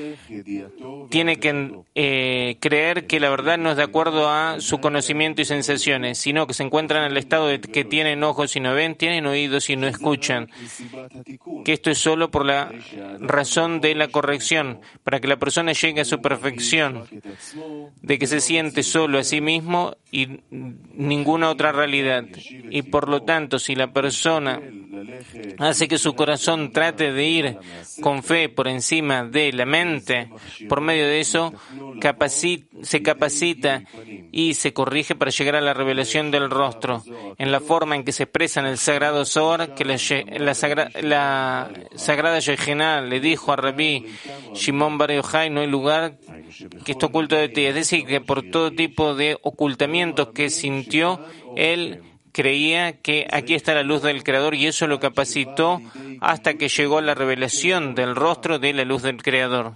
tiene que eh, creer que la verdad no es de acuerdo a su conocimiento y sensaciones, sino que se encuentran en el estado de que tienen ojos y no ven, tienen oídos y no escuchan. Que esto es solo por la razón de la corrección, para que la persona llegue a su perfección, de que se siente solo a sí mismo y ninguna otra realidad. Y por lo tanto, si la persona hace que su corazón trate de ir con fe por encima de la mente, por medio de eso capacita, se capacita y se corrige para llegar a la revelación del rostro, en la forma en que se expresa en el Sagrado Zohar, que la, la, sagra, la Sagrada Shejina le dijo a Rabí Shimon Bar Yochai: no hay lugar que esté oculto de ti. Es decir, que por todo tipo de ocultamientos que sintió, él creía que aquí está la luz del Creador, y eso lo capacitó hasta que llegó a la revelación del rostro de la luz del Creador.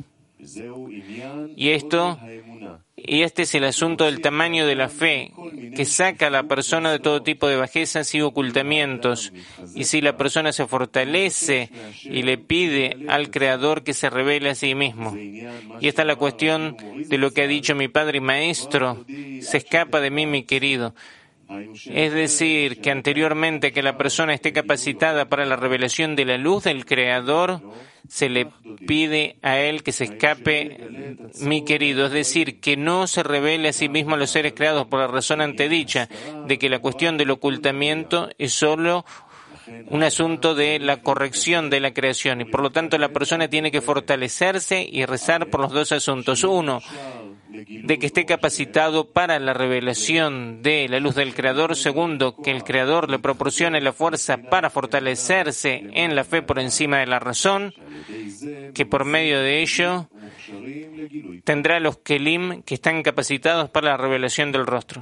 Y esto, y este es el asunto del tamaño de la fe, que saca a la persona de todo tipo de bajezas y ocultamientos. Y si la persona se fortalece y le pide al Creador que se revele a sí mismo. Y esta es la cuestión de lo que ha dicho mi padre y maestro: se escapa de mí, mi querido. Es decir, que anteriormente que la persona esté capacitada para la revelación de la luz del Creador, se le pide a él que se escape, mi querido. Es decir, que no se revele a sí mismo a los seres creados, por la razón antedicha, de que la cuestión del ocultamiento es solo un asunto de la corrección de la creación. Y por lo tanto la persona tiene que fortalecerse y rezar por los dos asuntos. Uno, de que esté capacitado para la revelación de la luz del Creador. Segundo, que el Creador le proporcione la fuerza para fortalecerse en la fe por encima de la razón, que por medio de ello tendrá los kelim que están capacitados para la revelación del rostro.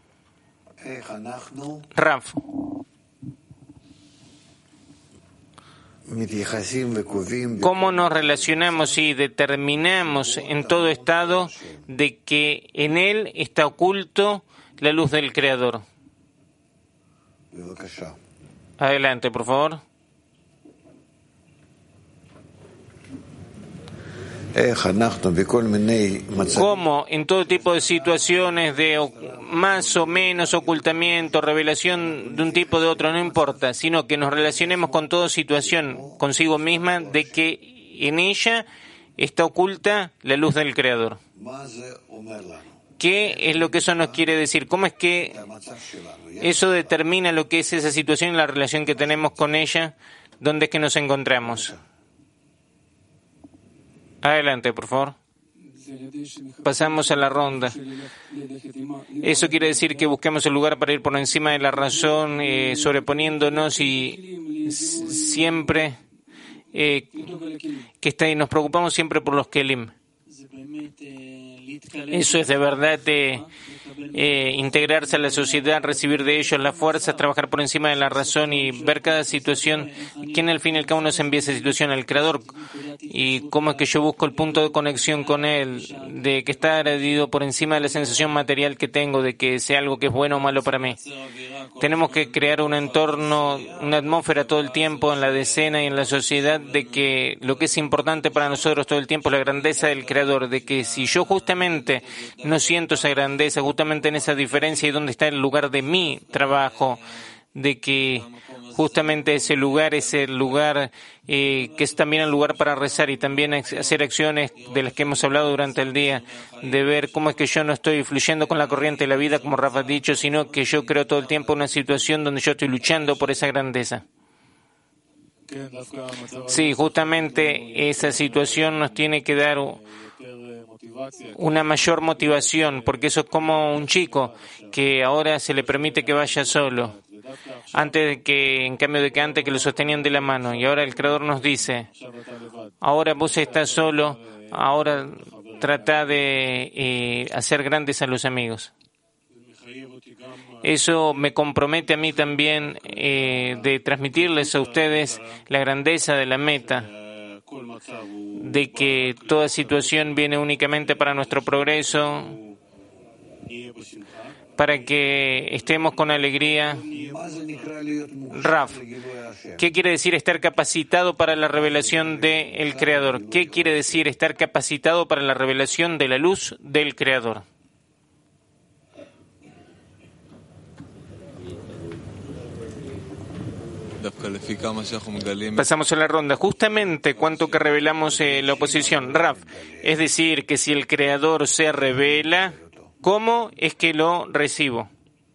Raf. ¿Cómo nos relacionamos y determinamos en todo estado de que en él está oculto la luz del Creador? Adelante, por favor. ¿Cómo en todo tipo de situaciones de más o menos ocultamiento, revelación de un tipo o de otro, no importa, sino que nos relacionemos con toda situación consigo misma de que en ella está oculta la luz del Creador? ¿Qué es lo que eso nos quiere decir? ¿Cómo es que eso determina lo que es esa situación y la relación que tenemos con ella? ¿Dónde es que nos encontramos? Adelante, por favor. Pasamos a la ronda. Eso quiere decir que busquemos el lugar para ir por encima de la razón, eh, sobreponiéndonos y siempre eh, que está, y nos preocupamos siempre por los kelim. Eso es de verdad de eh, integrarse a la sociedad, recibir de ellos la fuerza, trabajar por encima de la razón y ver cada situación. ¿Quién al fin y al cabo nos envía esa situación? Al Creador. ¿Y cómo es que yo busco el punto de conexión con Él? De que está agredido por encima de la sensación material que tengo, de que sea algo que es bueno o malo para mí. Tenemos que crear un entorno, una atmósfera todo el tiempo en la decena y en la sociedad de que lo que es importante para nosotros todo el tiempo es la grandeza del Creador, de que si yo justamente no siento esa grandeza, justamente en esa diferencia y donde está el lugar de mi trabajo, de que justamente ese lugar es el lugar eh, que es también el lugar para rezar y también hacer acciones de las que hemos hablado durante el día, de ver cómo es que yo no estoy fluyendo con la corriente de la vida, como Rafa ha dicho, sino que yo creo todo el tiempo una situación donde yo estoy luchando por esa grandeza. Sí, justamente esa situación nos tiene que dar una mayor motivación, porque eso es como un chico que ahora se le permite que vaya solo, antes de que, en cambio de que antes que lo sostenían de la mano, y ahora el Creador nos dice: ahora vos estás solo, ahora trata de eh, hacer grandes a los amigos. Eso me compromete a mí también eh, de transmitirles a ustedes la grandeza de la meta, de que toda situación viene únicamente para nuestro progreso, para que estemos con alegría. Raf, ¿qué quiere decir estar capacitado para la revelación del Creador? ¿Qué quiere decir estar capacitado para la revelación de la luz del Creador? Pasamos a la ronda. Justamente cuanto que revelamos eh, la oposición. Raf, es decir, que si el Creador se revela, ¿cómo es que lo recibo?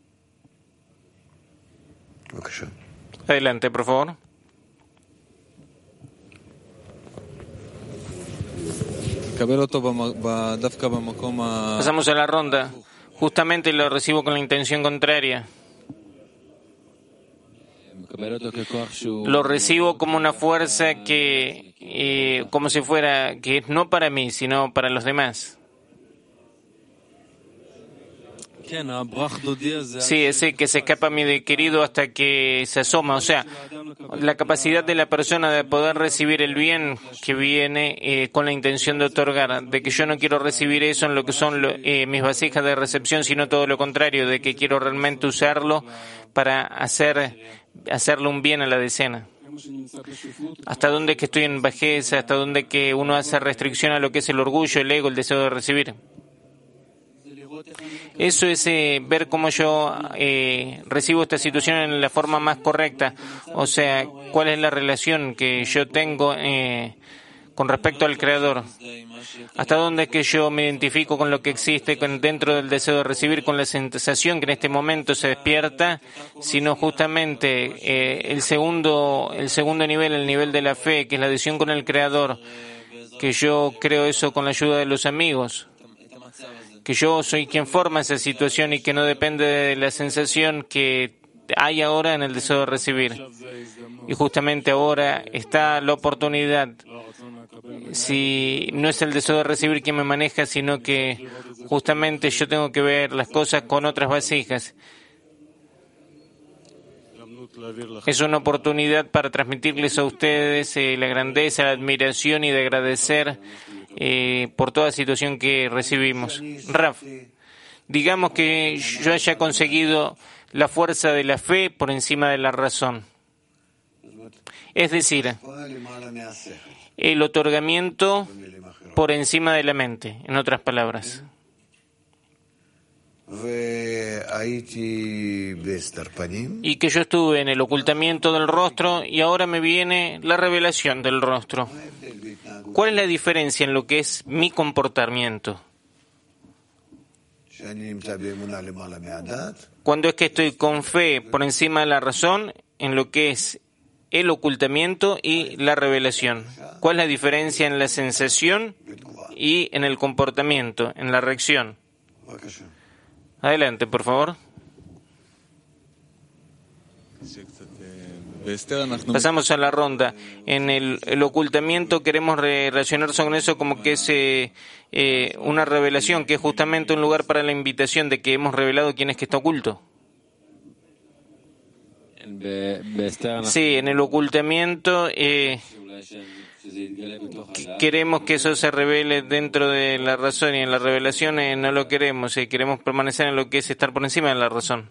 Adelante, por favor. Pasamos a la ronda. Justamente lo recibo con la intención contraria. Lo recibo como una fuerza que, eh, como si fuera, que es no para mí, sino para los demás. Sí, ese que se escapa a mi querido hasta que se asoma. O sea, la capacidad de la persona de poder recibir el bien que viene eh, con la intención de otorgar, de que yo no quiero recibir eso en lo que son lo, eh, mis vasijas de recepción, sino todo lo contrario, de que quiero realmente usarlo para hacer hacerle un bien a la decena. ¿Hasta dónde es que estoy en bajeza? ¿Hasta dónde es que uno hace restricción a lo que es el orgullo, el ego, el deseo de recibir? Eso es eh, ver cómo yo eh, recibo esta situación en la forma más correcta. O sea, cuál es la relación que yo tengo eh, con respecto al Creador. Hasta dónde es que yo me identifico con lo que existe con, dentro del deseo de recibir, con la sensación que en este momento se despierta, sino justamente eh, el segundo, el segundo nivel, el nivel de la fe, que es la adhesión con el Creador, que yo creo eso con la ayuda de los amigos, que yo soy quien forma esa situación y que no depende de la sensación que hay ahora en el deseo de recibir. Y justamente ahora está la oportunidad. Si no es el deseo de recibir quien me maneja, sino que justamente yo tengo que ver las cosas con otras vasijas. Es una oportunidad para transmitirles a ustedes eh, la grandeza, la admiración y de agradecer eh, por toda situación que recibimos. Raf, digamos que yo haya conseguido la fuerza de la fe por encima de la razón. Es decir, el otorgamiento por encima de la mente, en otras palabras. Y que yo estuve en el ocultamiento del rostro y ahora me viene la revelación del rostro. ¿Cuál es la diferencia en lo que es mi comportamiento? Cuando es que estoy con fe por encima de la razón en lo que es el ocultamiento y la revelación. ¿Cuál es la diferencia en la sensación y en el comportamiento, en la reacción? Adelante, por favor. Pasamos a la ronda. En el, el ocultamiento queremos relacionarnos con eso como que es eh, eh, una revelación, que es justamente un lugar para la invitación de que hemos revelado quién es que está oculto. Sí, en el ocultamiento eh, queremos que eso se revele dentro de la razón y en la revelación eh, no lo queremos, eh, queremos permanecer en lo que es estar por encima de la razón.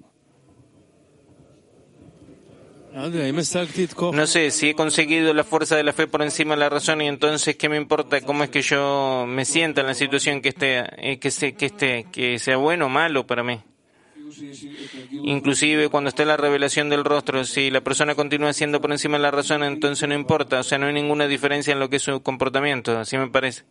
No sé, si he conseguido la fuerza de la fe por encima de la razón y entonces ¿qué me importa cómo es que yo me sienta en la situación que esté, eh, que, se, que esté, que sea bueno o malo para mí? Inclusive cuando esté la revelación del rostro, si la persona continúa siendo por encima de la razón, entonces no importa, o sea, no hay ninguna diferencia en lo que es su comportamiento, así me parece.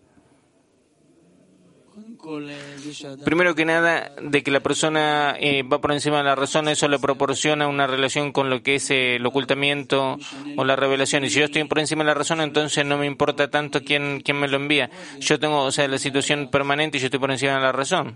Primero que nada, de que la persona eh, va por encima de la razón, eso le proporciona una relación con lo que es eh, el ocultamiento o la revelación. Y si yo estoy por encima de la razón, entonces no me importa tanto quién, quién me lo envía. Yo tengo, o sea, la situación permanente y yo estoy por encima de la razón.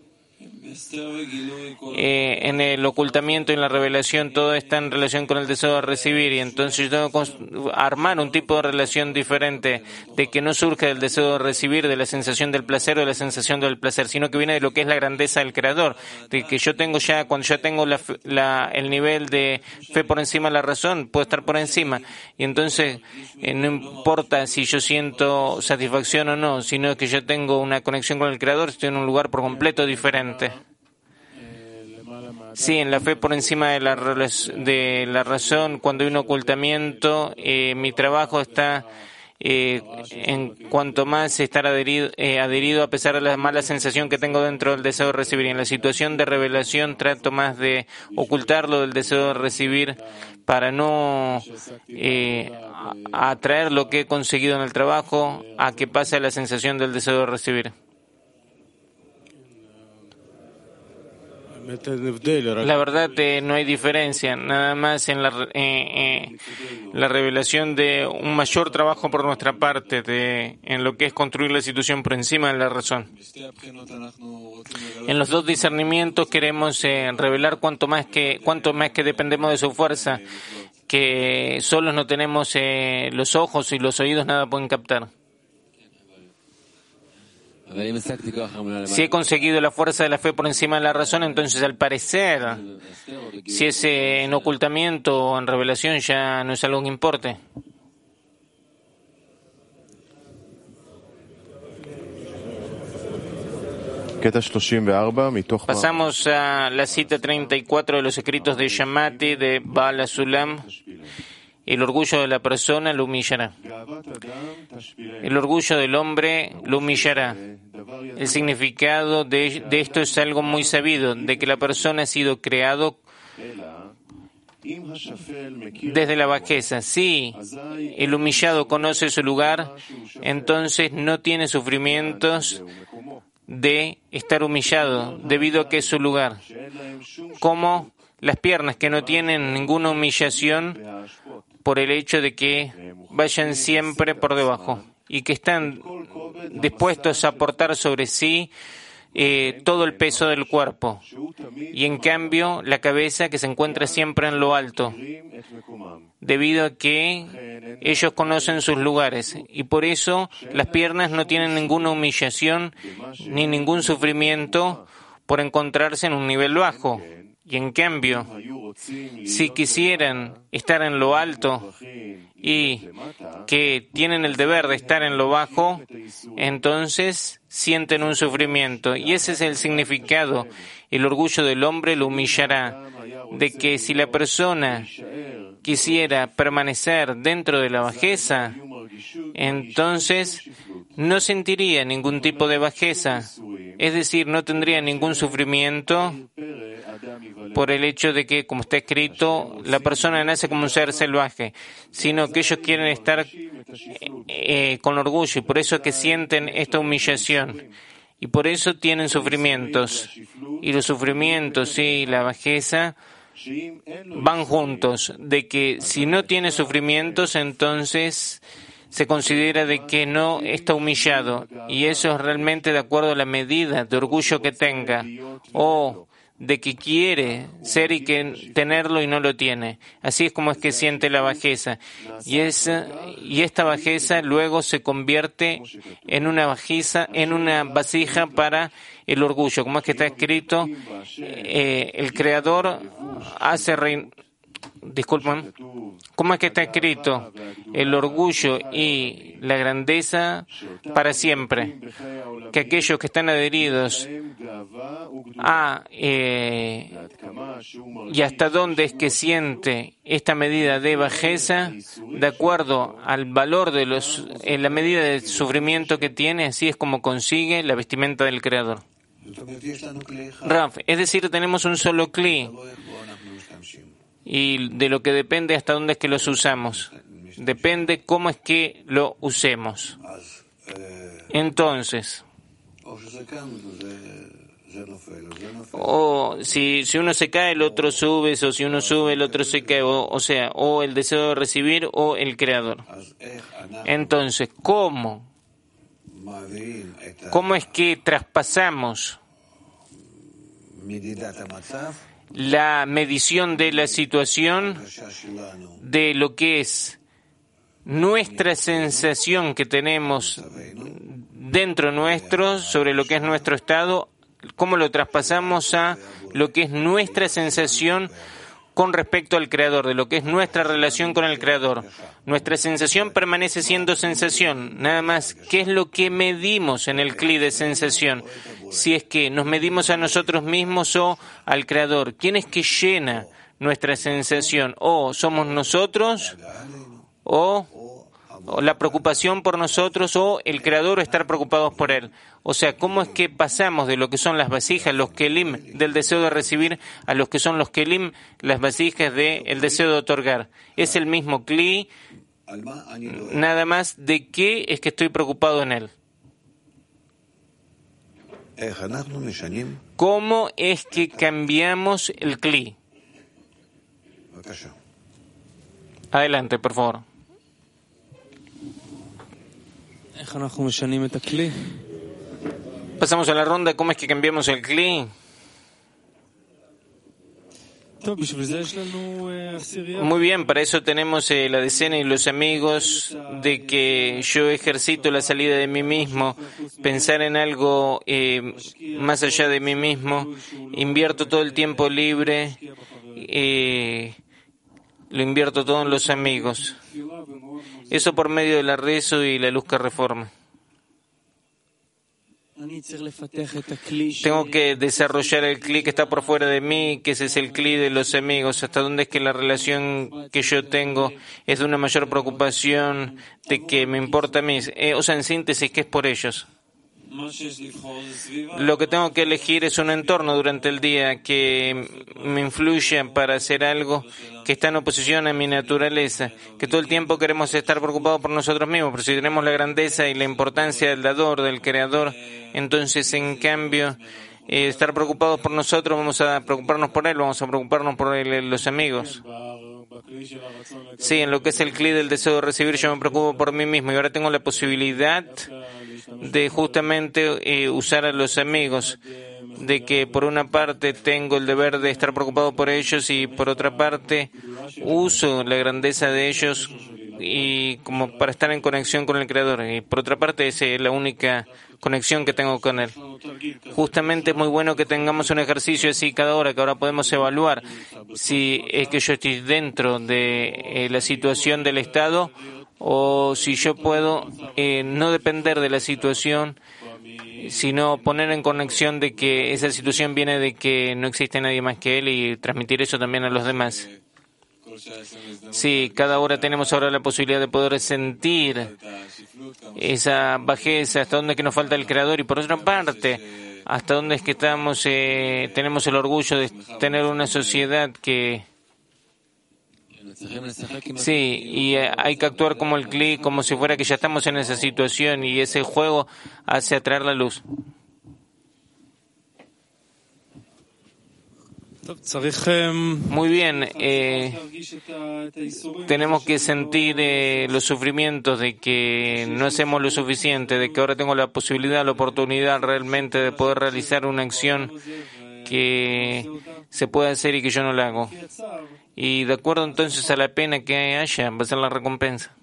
Eh, en el ocultamiento y en la revelación todo está en relación con el deseo de recibir y entonces yo tengo que armar un tipo de relación diferente de que no surge del deseo de recibir, de la sensación del placer o de la sensación del placer, sino que viene de lo que es la grandeza del Creador, de que yo tengo ya, cuando ya tengo la, la, el nivel de fe por encima de la razón, puedo estar por encima y entonces eh, no importa si yo siento satisfacción o no, sino que yo tengo una conexión con el Creador, estoy en un lugar por completo diferente. Sí, en la fe por encima de la, de la razón, cuando hay un ocultamiento, eh, mi trabajo está eh, en cuanto más estar adherido, eh, adherido a pesar de la mala sensación que tengo dentro del deseo de recibir. Y en la situación de revelación trato más de ocultarlo del deseo de recibir para no eh, atraer lo que he conseguido en el trabajo a que pase a la sensación del deseo de recibir. La verdad eh, no hay diferencia, nada más en la, eh, eh, la revelación de un mayor trabajo por nuestra parte de, en lo que es construir la situación por encima de la razón. En los dos discernimientos queremos eh, revelar cuánto más que cuánto más que dependemos de su fuerza, que solos no tenemos eh, los ojos y los oídos nada pueden captar. Si he conseguido la fuerza de la fe por encima de la razón, entonces al parecer, si es eh, en ocultamiento o en revelación, ya no es algo que importe. Pasamos a la cita treinta y cuatro de los escritos de Shammati de Baal HaSulam. El orgullo de la persona lo humillará. El orgullo del hombre lo humillará. El significado de, de esto es algo muy sabido, de que la persona ha sido creado desde la bajeza. Si el humillado conoce su lugar, entonces no tiene sufrimientos de estar humillado, debido a que es su lugar. Como las piernas que no tienen ninguna humillación por el hecho de que vayan siempre por debajo y que están dispuestos a aportar sobre sí eh, todo el peso del cuerpo. Y en cambio, la cabeza que se encuentra siempre en lo alto, debido a que ellos conocen sus lugares. Y por eso las piernas no tienen ninguna humillación ni ningún sufrimiento por encontrarse en un nivel bajo. Y en cambio, si quisieran estar en lo alto y que tienen el deber de estar en lo bajo, entonces sienten un sufrimiento. Y ese es el significado. El orgullo del hombre lo humillará. De que si la persona quisiera permanecer dentro de la bajeza, entonces no sentiría ningún tipo de bajeza. Es decir, no tendría ningún sufrimiento por el hecho de que, como está escrito, la persona nace como un ser salvaje, sino que ellos quieren estar eh, con orgullo y por eso que sienten esta humillación y por eso tienen sufrimientos. Y los sufrimientos y la bajeza van juntos, de que si no tiene sufrimientos, entonces se considera de que no está humillado, y eso es realmente de acuerdo a la medida de orgullo que tenga, o de que quiere ser y que tenerlo y no lo tiene. Así es como es que siente la bajeza. Y, es, y esta bajeza luego se convierte en una bajeza, en una vasija para el orgullo. Como es que está escrito, eh, el Creador hace rein... Disculpen. ¿Cómo es que está escrito? El orgullo y la grandeza para siempre. Que aquellos que están adheridos a eh, y hasta dónde es que siente esta medida de bajeza, de acuerdo al valor de los, en la medida de sufrimiento que tiene, así es como consigue la vestimenta del Creador. Raf, es decir, tenemos un solo cli. Y de lo que depende hasta dónde es que los usamos. Depende cómo es que lo usemos. Entonces, o si, si uno se cae, el otro sube, o si uno sube, el otro se cae, o, o sea, o el deseo de recibir o el Creador. Entonces, ¿cómo? ¿Cómo es que traspasamos la medición de la situación de lo que es nuestra sensación que tenemos dentro nuestro sobre lo que es nuestro estado, cómo lo traspasamos a lo que es nuestra sensación con respecto al Creador, de lo que es nuestra relación con el Creador? Nuestra sensación permanece siendo sensación, nada más. ¿Qué es lo que medimos en el cli de sensación? si es que nos medimos a nosotros mismos o al Creador. ¿Quién es que llena nuestra sensación? O somos nosotros, o, o la preocupación por nosotros, o el Creador, o estar preocupados por Él. O sea, ¿cómo es que pasamos de lo que son las vasijas, los kelim del deseo de recibir, a los que son los kelim, las vasijas del deseo de otorgar? Es el mismo kli, nada más de qué es que estoy preocupado en Él. ¿Cómo es que cambiamos el kli? Adelante, por favor. Pasamos a la ronda. ¿Cómo es que cambiamos el kli? Muy bien, para eso tenemos eh, la decena y los amigos, de que yo ejercito la salida de mí mismo, pensar en algo eh, más allá de mí mismo, invierto todo el tiempo libre, eh, lo invierto todo en los amigos. Eso por medio de la rezo y la luz que reforma. Tengo que desarrollar el kli que está por fuera de mí, que ese es el kli de los amigos. Hasta dónde es que la relación que yo tengo es de una mayor preocupación de que me importa a mí. Eh, o sea, en síntesis, que es por ellos. Lo que tengo que elegir es un entorno durante el día que me influya para hacer algo que está en oposición a mi naturaleza, que todo el tiempo queremos estar preocupados por nosotros mismos, pero si tenemos la grandeza y la importancia del dador, del creador, entonces en cambio eh, estar preocupados por nosotros, vamos a preocuparnos por él, vamos a preocuparnos por él, los amigos. Sí, en lo que es el kli del deseo de recibir, yo me preocupo por mí mismo y ahora tengo la posibilidad de justamente eh, usar a los amigos, de que por una parte tengo el deber de estar preocupado por ellos y por otra parte uso la grandeza de ellos y como para estar en conexión con el Creador, y por otra parte esa es la única conexión que tengo con Él. Justamente es muy bueno que tengamos un ejercicio así cada hora, que ahora podemos evaluar si es que yo estoy dentro de eh, la situación del Estado o si yo puedo eh, no depender de la situación, sino poner en conexión de que esa situación viene de que no existe nadie más que Él y transmitir eso también a los demás. Sí, cada hora tenemos ahora la posibilidad de poder sentir esa bajeza, hasta dónde es que nos falta el Creador, y por otra parte, hasta dónde es que estamos, eh, tenemos el orgullo de tener una sociedad que... Sí, y hay que actuar como el kli, como si fuera que ya estamos en esa situación, y ese juego hace atraer la luz. Muy bien, eh, tenemos que sentir eh, los sufrimientos de que no hacemos lo suficiente, de que ahora tengo la posibilidad, la oportunidad realmente de poder realizar una acción que se puede hacer y que yo no la hago. Y de acuerdo entonces a la pena que haya, va a ser la recompensa.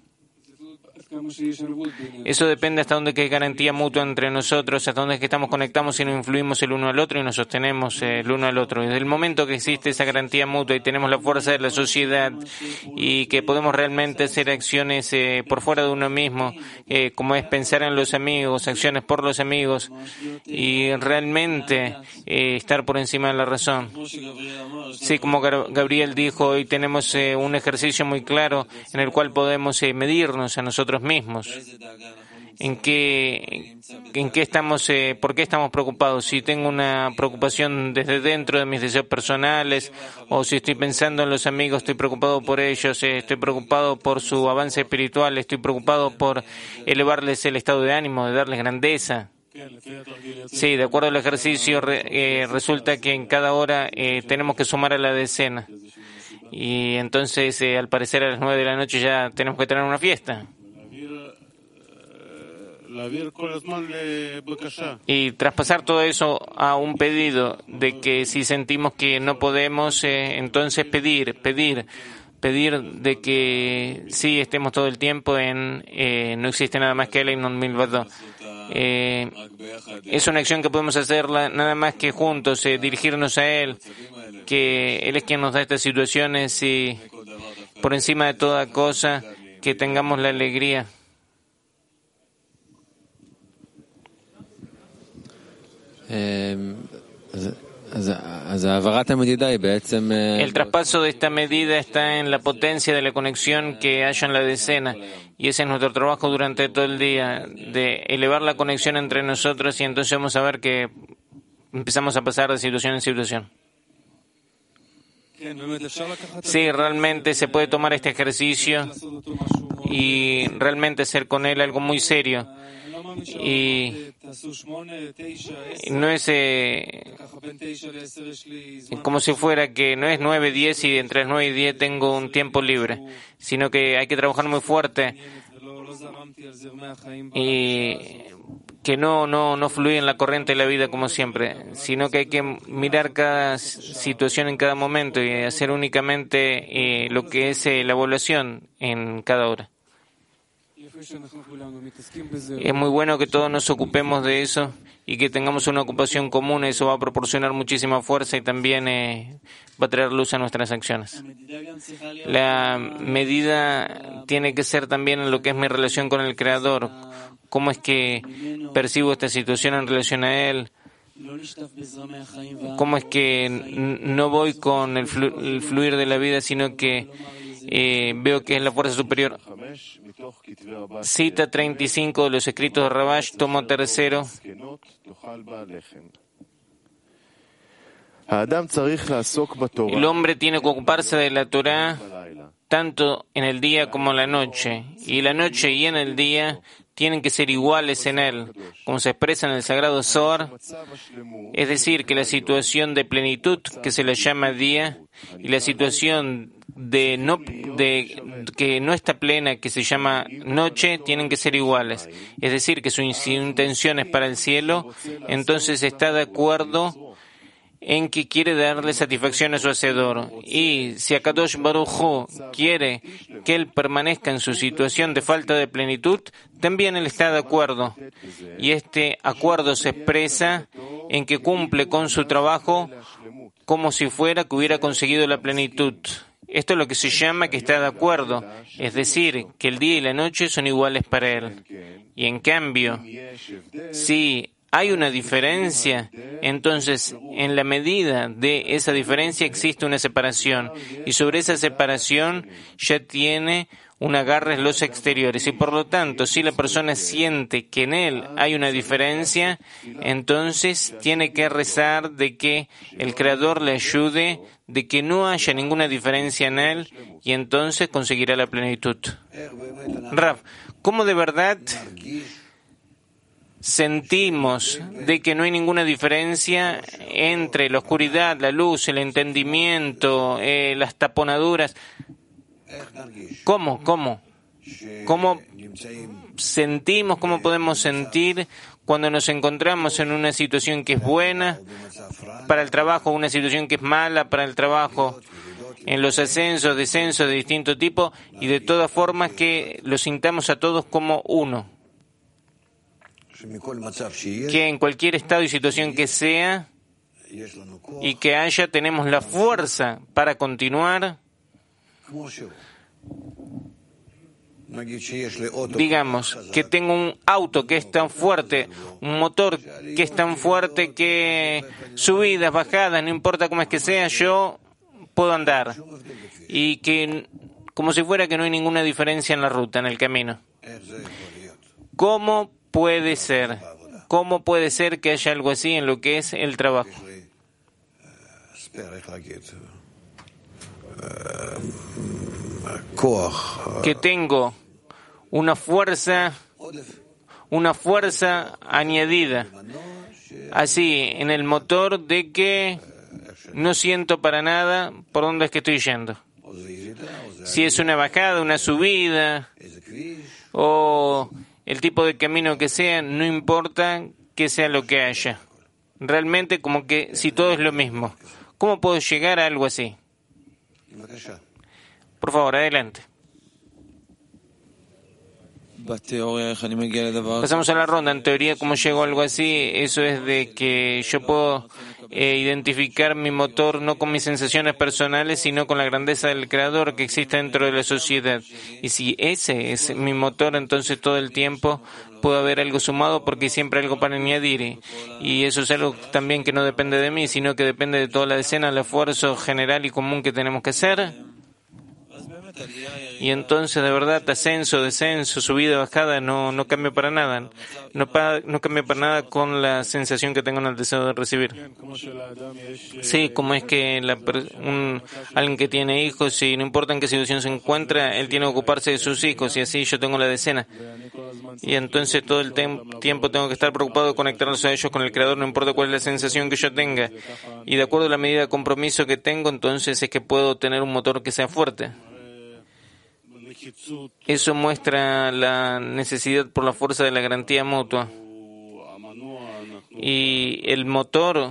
Eso depende hasta dónde hay garantía mutua entre nosotros, hasta dónde es que estamos conectados y nos influimos el uno al otro y nos sostenemos el uno al otro. Desde el momento que existe esa garantía mutua y tenemos la fuerza de la sociedad y que podemos realmente hacer acciones eh, por fuera de uno mismo, eh, como es pensar en los amigos, acciones por los amigos y realmente eh, estar por encima de la razón. Sí, como Gabriel dijo, hoy tenemos eh, un ejercicio muy claro en el cual podemos eh, medirnos a nosotros mismos. ¿En qué, en qué estamos, eh, por qué estamos preocupados? Si tengo una preocupación desde dentro de mis deseos personales, o si estoy pensando en los amigos, estoy preocupado por ellos, eh, estoy preocupado por su avance espiritual, estoy preocupado por elevarles el estado de ánimo, de darles grandeza. Sí, de acuerdo al ejercicio, re, eh, resulta que en cada hora eh, tenemos que sumar a la decena. Y entonces, eh, al parecer, a las nueve de la noche ya tenemos que tener una fiesta. Y traspasar todo eso a un pedido de que si sentimos que no podemos, eh, entonces pedir, pedir, pedir de que sí estemos todo el tiempo en eh, no existe nada más que Él y non milvado. Eh, es una acción que podemos hacerla nada más que juntos, eh, dirigirnos a Él, que Él es quien nos da estas situaciones y por encima de toda cosa que tengamos la alegría. El traspaso de esta medida está en la potencia de la conexión que haya en la decena, y ese es nuestro trabajo durante todo el día, de elevar la conexión entre nosotros, y entonces vamos a ver que empezamos a pasar de situación en situación. Sí, realmente se puede tomar este ejercicio y realmente hacer con él algo muy serio. Y no es eh, como si fuera que no es nueve, diez y entre las nueve y diez tengo un tiempo libre, sino que hay que trabajar muy fuerte y que no, no, no fluye en la corriente de la vida como siempre, sino que hay que mirar cada situación en cada momento y hacer únicamente eh, lo que es eh, la evaluación en cada hora. Es muy bueno que todos nos ocupemos de eso y que tengamos una ocupación común. Eso va a proporcionar muchísima fuerza y también eh, va a traer luz a nuestras acciones. La medida tiene que ser también en lo que es mi relación con el Creador. ¿Cómo es que percibo esta situación en relación a Él? ¿Cómo es que no voy con el, flu- el fluir de la vida, sino que eh, veo que es la fuerza superior? Cita treinta y cinco de los escritos de Rabash, tomo tercero. El hombre tiene que ocuparse de la Torá tanto en el día como en la noche, y la noche y en el día tienen que ser iguales en él, como se expresa en el Sagrado Zohar, es decir, que la situación de plenitud, que se le llama día, y la situación de no de que no está plena, que se llama noche, tienen que ser iguales. Es decir, que su intención es para el cielo, entonces está de acuerdo en que quiere darle satisfacción a su Hacedor. Y si Akadosh Baruj Hu quiere que él permanezca en su situación de falta de plenitud, también él está de acuerdo. Y este acuerdo se expresa en que cumple con su trabajo como si fuera que hubiera conseguido la plenitud. Esto es lo que se llama que está de acuerdo, es decir, que el día y la noche son iguales para él. Y en cambio, si hay una diferencia, entonces en la medida de esa diferencia existe una separación, y sobre esa separación ya tiene un agarre en los exteriores, y por lo tanto, si la persona siente que en él hay una diferencia, entonces tiene que rezar de que el Creador le ayude, de que no haya ninguna diferencia en él, y entonces conseguirá la plenitud. Rav, ¿cómo de verdad sentimos de que no hay ninguna diferencia entre la oscuridad, la luz, el entendimiento, eh, las taponaduras? ¿Cómo? ¿Cómo? ¿Cómo sentimos, cómo podemos sentir cuando nos encontramos en una situación que es buena para el trabajo, una situación que es mala para el trabajo, en los ascensos, descensos de distinto tipo, y de todas formas que lo sintamos a todos como uno? Que en cualquier estado y situación que sea y que haya, tenemos la fuerza para continuar. Digamos que tengo un auto que es tan fuerte, un motor que es tan fuerte que subidas, bajadas, no importa cómo es que sea, yo puedo andar, y que como si fuera que no hay ninguna diferencia en la ruta, en el camino. ¿Cómo puede ser? ¿Cómo puede ser que haya algo así en lo que es el trabajo? Que tengo una fuerza, una fuerza añadida, así en el motor, de que no siento para nada por dónde es que estoy yendo. Si es una bajada, una subida, o el tipo de camino que sea, no importa que sea lo que haya. Realmente como que si todo es lo mismo. ¿Cómo puedo llegar a algo así? Por favor, adelante. Pasamos a la ronda. En teoría, ¿cómo llego a algo así? Eso es de que yo puedo eh, identificar mi motor no con mis sensaciones personales, sino con la grandeza del Creador que existe dentro de la sociedad. Y si ese es mi motor, entonces todo el tiempo puede haber algo sumado porque hay siempre algo para añadir. Y eso es algo también que no depende de mí, sino que depende de toda la escena, el esfuerzo general y común que tenemos que hacer. Y entonces, de verdad, ascenso, descenso, subida, bajada, no, no cambia para nada. No, pa, no cambia para nada con la sensación que tengo en el deseo de recibir. Sí, como es que la, un, alguien que tiene hijos, y no importa en qué situación se encuentra, él tiene que ocuparse de sus hijos, y así yo tengo la decena. Y entonces todo el tem- tiempo tengo que estar preocupado de conectarlos a ellos con el Creador, no importa cuál es la sensación que yo tenga. Y de acuerdo a la medida de compromiso que tengo, entonces es que puedo tener un motor que sea fuerte. Eso muestra la necesidad por la fuerza de la garantía mutua. Y el motor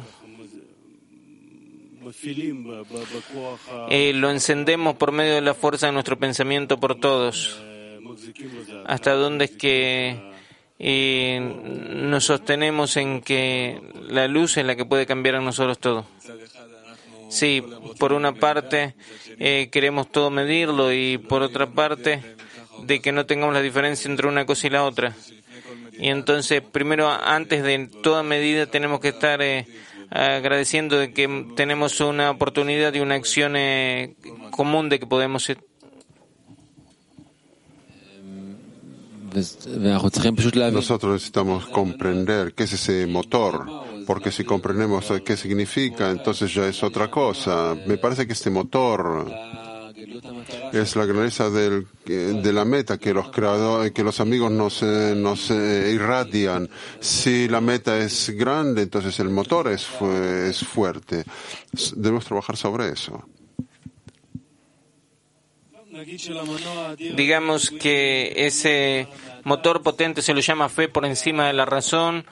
eh, lo encendemos por medio de la fuerza de nuestro pensamiento por todos. Hasta dónde es que eh, nos sostenemos en que la luz es la que puede cambiar a nosotros todo. Sí, por una parte eh, queremos todo medirlo y por otra parte de que no tengamos la diferencia entre una cosa y la otra. Y entonces, primero, antes de toda medida, tenemos que estar eh, agradeciendo de que tenemos una oportunidad y una acción eh, común de que podemos... Nosotros necesitamos comprender qué es ese motor, porque si comprendemos qué significa, entonces ya es otra cosa. Me parece que este motor es la grandeza del, de la meta que los creadores, que los amigos nos, nos irradian. Si la meta es grande, entonces el motor es, es fuerte. Debemos trabajar sobre eso. Digamos que ese motor potente se lo llama fe por encima de la razón,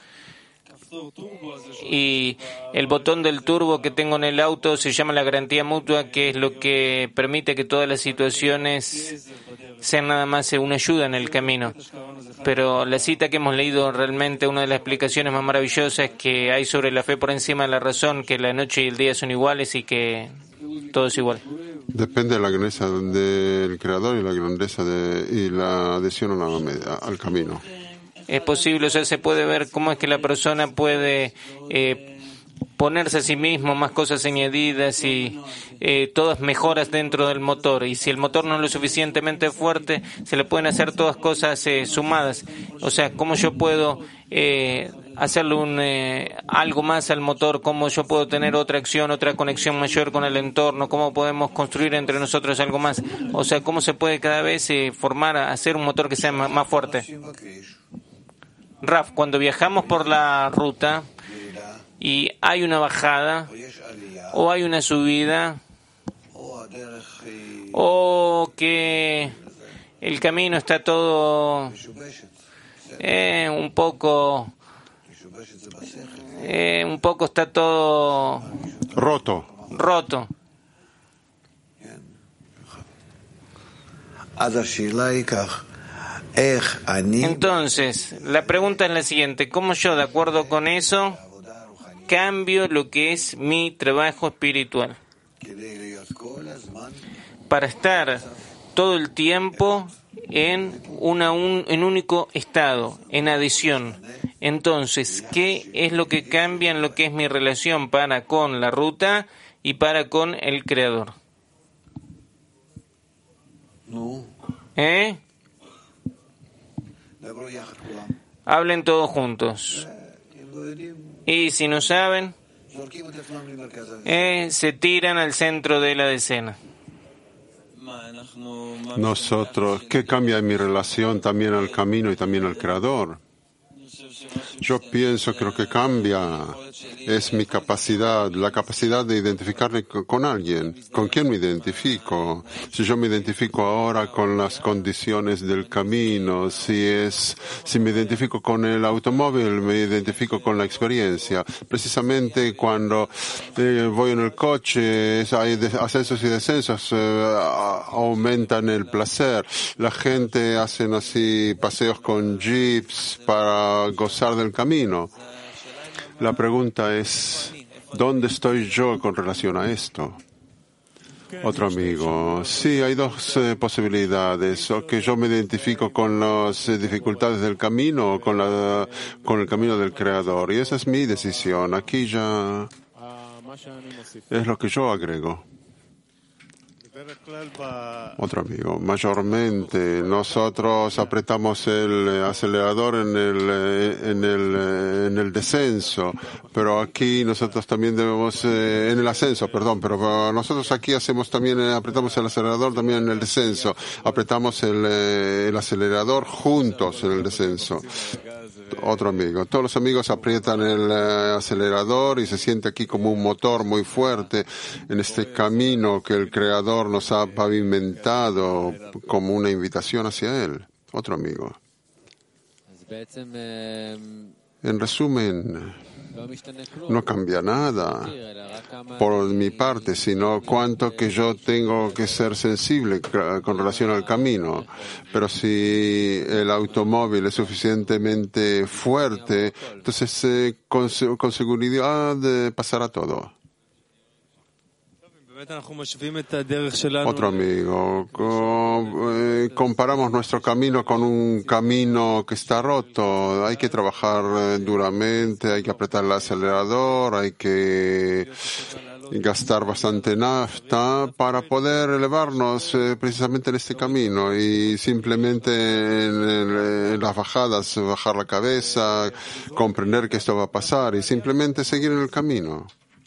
y el botón del turbo que tengo en el auto se llama la garantía mutua, que es lo que permite que todas las situaciones sean nada más una ayuda en el camino. Pero la cita que hemos leído, realmente una de las explicaciones más maravillosas que hay sobre la fe por encima de la razón, que la noche y el día son iguales y que todo es igual. Depende de la grandeza del Creador y la grandeza de, y la adhesión a la, al camino. Es posible, o sea, se puede ver cómo es que la persona puede eh, ponerse a sí mismo más cosas añadidas y eh, todas mejoras dentro del motor. Y si el motor no es lo suficientemente fuerte, se le pueden hacer todas cosas eh, sumadas. O sea, cómo yo puedo eh, hacerle un, eh, algo más al motor, cómo yo puedo tener otra acción, otra conexión mayor con el entorno, cómo podemos construir entre nosotros algo más. O sea, cómo se puede cada vez eh, formar, hacer un motor que sea más, más fuerte. Raf, cuando viajamos por la ruta y hay una bajada o hay una subida o que el camino está todo eh, un poco eh, un poco está todo roto roto entonces la pregunta es la siguiente: ¿cómo yo, de acuerdo con eso, cambio lo que es mi trabajo espiritual para estar todo el tiempo en una un en único estado, en adhesión? Entonces, ¿qué es lo que cambia en lo que es mi relación para con la ruta y para con el Creador? ¿Eh? Hablen todos juntos. Y si no saben, eh, se tiran al centro de la decena. Nosotros, ¿qué cambia en mi relación también al camino y también al Creador? Yo pienso que lo que cambia es mi capacidad, la capacidad de identificarme con alguien. ¿Con quién me identifico? Si yo me identifico ahora con las condiciones del camino, si es, si me identifico con el automóvil, me identifico con la experiencia. Precisamente cuando eh, voy en el coche, hay ascensos y descensos, eh, aumentan el placer. La gente hace así paseos con jeeps para gozar del camino. La pregunta es, ¿Dónde estoy yo con relación a esto? Otro amigo. Sí, hay dos eh, posibilidades. O que yo me identifico con las eh, dificultades del camino o con, la, con el camino del Creador. Y esa es mi decisión. Aquí ya es lo que yo agrego. Otro amigo. Mayormente nosotros apretamos el acelerador en el, en el, en el descenso, pero aquí nosotros también debemos, eh, en el ascenso, perdón, pero nosotros aquí hacemos también, eh, apretamos el acelerador también en el descenso, apretamos el, eh, el acelerador juntos en el descenso. Otro amigo. Todos los amigos aprietan el uh, acelerador y se siente aquí como un motor muy fuerte en este camino que el Creador nos ha pavimentado como una invitación hacia Él. Otro amigo. En resumen, no cambia nada por mi parte, sino cuánto que yo tengo que ser sensible con relación al camino. Pero si el automóvil es suficientemente fuerte, entonces eh, con, con seguridad eh, pasará todo. Otro amigo, co- eh, comparamos nuestro camino con un camino que está roto. Hay que trabajar eh, duramente, hay que apretar el acelerador, hay que gastar bastante nafta para poder elevarnos eh, precisamente en este camino y simplemente en, en, en las bajadas bajar la cabeza, comprender que esto va a pasar y simplemente seguir en el camino.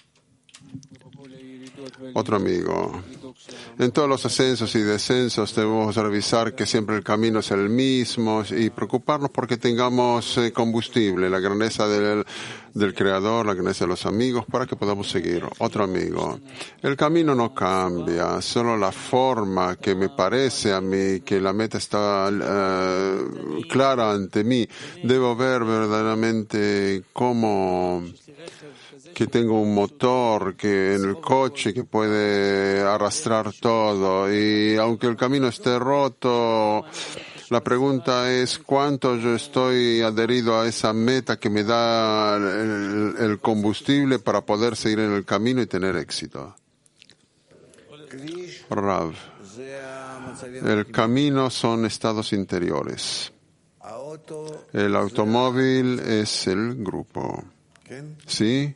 Otro amigo. En todos los ascensos y descensos debemos revisar que siempre el camino es el mismo y preocuparnos porque tengamos eh, combustible, la grandeza del, del Creador, la grandeza de los amigos, para que podamos seguir. Otro amigo. El camino no cambia, solo la forma que me parece a mí que la meta está uh, clara ante mí. Debo ver verdaderamente cómo que tengo un motor que en el coche que puede arrastrar todo y aunque el camino esté roto, la pregunta es cuánto yo estoy adherido a esa meta que me da el, el combustible para poder seguir en el camino y tener éxito. Rav, el camino son estados interiores. El automóvil es el grupo. ¿Sí?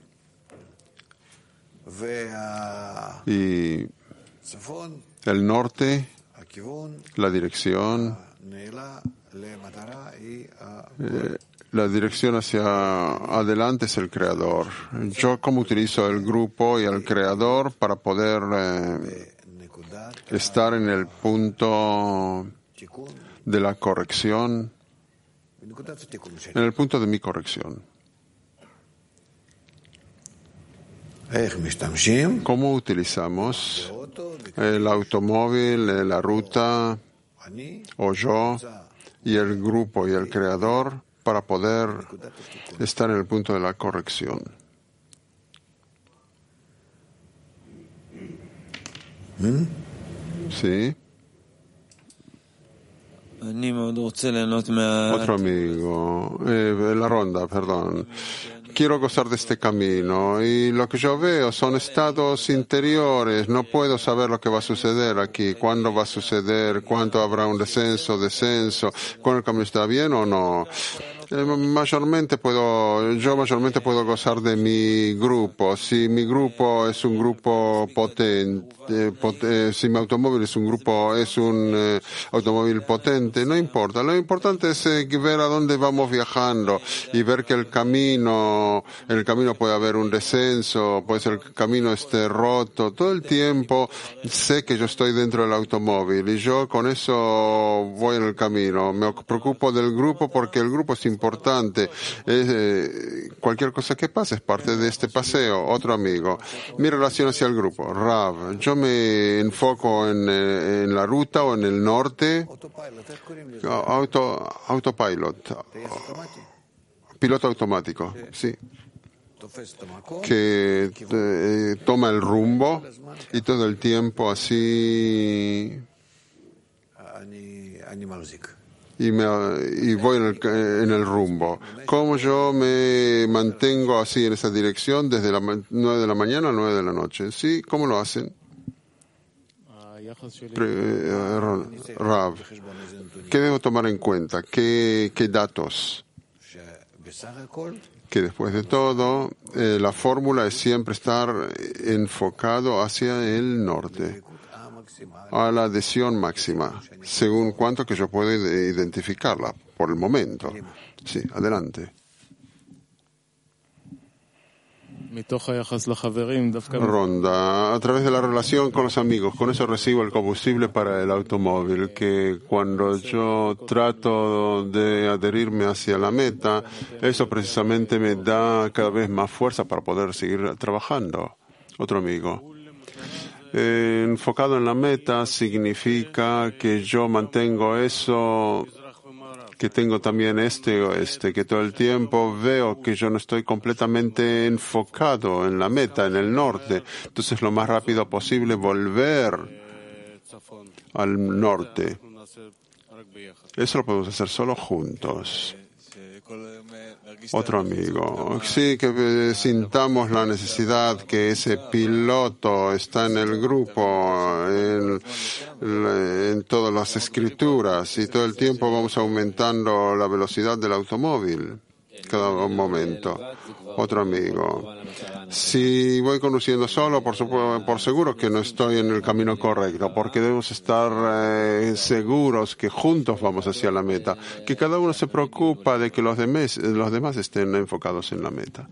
Y el norte, la dirección, eh, la dirección hacia adelante es el Creador. Yo cómo utilizo el grupo y el Creador para poder eh, estar en el punto de la corrección, en el punto de mi corrección. ¿Cómo utilizamos el automóvil, la ruta, o yo, y el grupo y el Creador para poder estar en el punto de la corrección? ¿Sí? Otro amigo, eh, la ronda, perdón. Quiero gozar de este camino y lo que yo veo son estados interiores. No puedo saber lo que va a suceder aquí, cuándo va a suceder, cuánto habrá un descenso, descenso, cuándo el camino está bien o no. Eh, mayormente puedo, yo mayormente puedo gozar de mi grupo. Si mi grupo es un grupo potente, pot, eh, si mi automóvil es un grupo, es un eh, automóvil potente, no importa. Lo importante es eh, ver a dónde vamos viajando y ver que el camino, en el camino puede haber un descenso, puede ser que el camino esté roto. Todo el tiempo sé que yo estoy dentro del automóvil y yo con eso voy en el camino. Me preocupo del grupo porque el grupo es importante. importante. Eh, cualquier cosa que pase es parte de este paseo. Otro amigo. Mi relación hacia el grupo. Rav, yo me enfoco en, eh, en la ruta o en el norte. Auto, autopilot. Piloto automático. Sí. Que eh, toma el rumbo y todo el tiempo así. y, me, y voy en el, en el rumbo. ¿Cómo yo me mantengo así en esa dirección desde las nueve de la mañana a nueve de la noche? ¿Sí? ¿Cómo lo hacen? Rav, ¿qué debo tomar en cuenta? ¿Qué, qué datos? Que después de todo, eh, la fórmula es siempre estar enfocado hacia el norte, a la adhesión máxima, según cuánto que yo puedo identificarla por el momento. Sí, adelante. Ronda, a través de la relación con los amigos, con eso recibo el combustible para el automóvil, que cuando yo trato de adherirme hacia la meta, eso precisamente me da cada vez más fuerza para poder seguir trabajando. Otro amigo. Eh, enfocado en la meta significa que yo mantengo eso, que tengo también este o este, que todo el tiempo veo que yo no estoy completamente enfocado en la meta, en el norte. Entonces, lo más rápido posible volver al norte. Eso lo podemos hacer solo juntos. Otro amigo. Sí, que sintamos la necesidad que ese piloto está en el grupo, en, en todas las escrituras, y todo el tiempo vamos aumentando la velocidad del automóvil cada momento. Otro amigo. Si voy conduciendo solo, por, supuesto, por seguro que no estoy en el camino correcto, porque debemos estar eh, seguros que juntos vamos hacia la meta, que cada uno se preocupa de que los demás, los demás estén enfocados en la meta.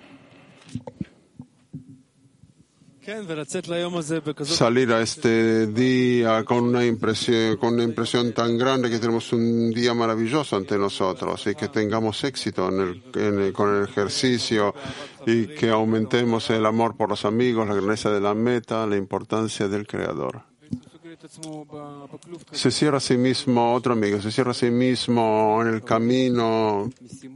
Salir a este día con una impresión, con una impresión tan grande que tenemos un día maravilloso ante nosotros y que tengamos éxito en el, en el, con el ejercicio y que aumentemos el amor por los amigos, la grandeza de la meta, la importancia del Creador. Se cierra a sí mismo, otro amigo, se cierra a sí mismo en el camino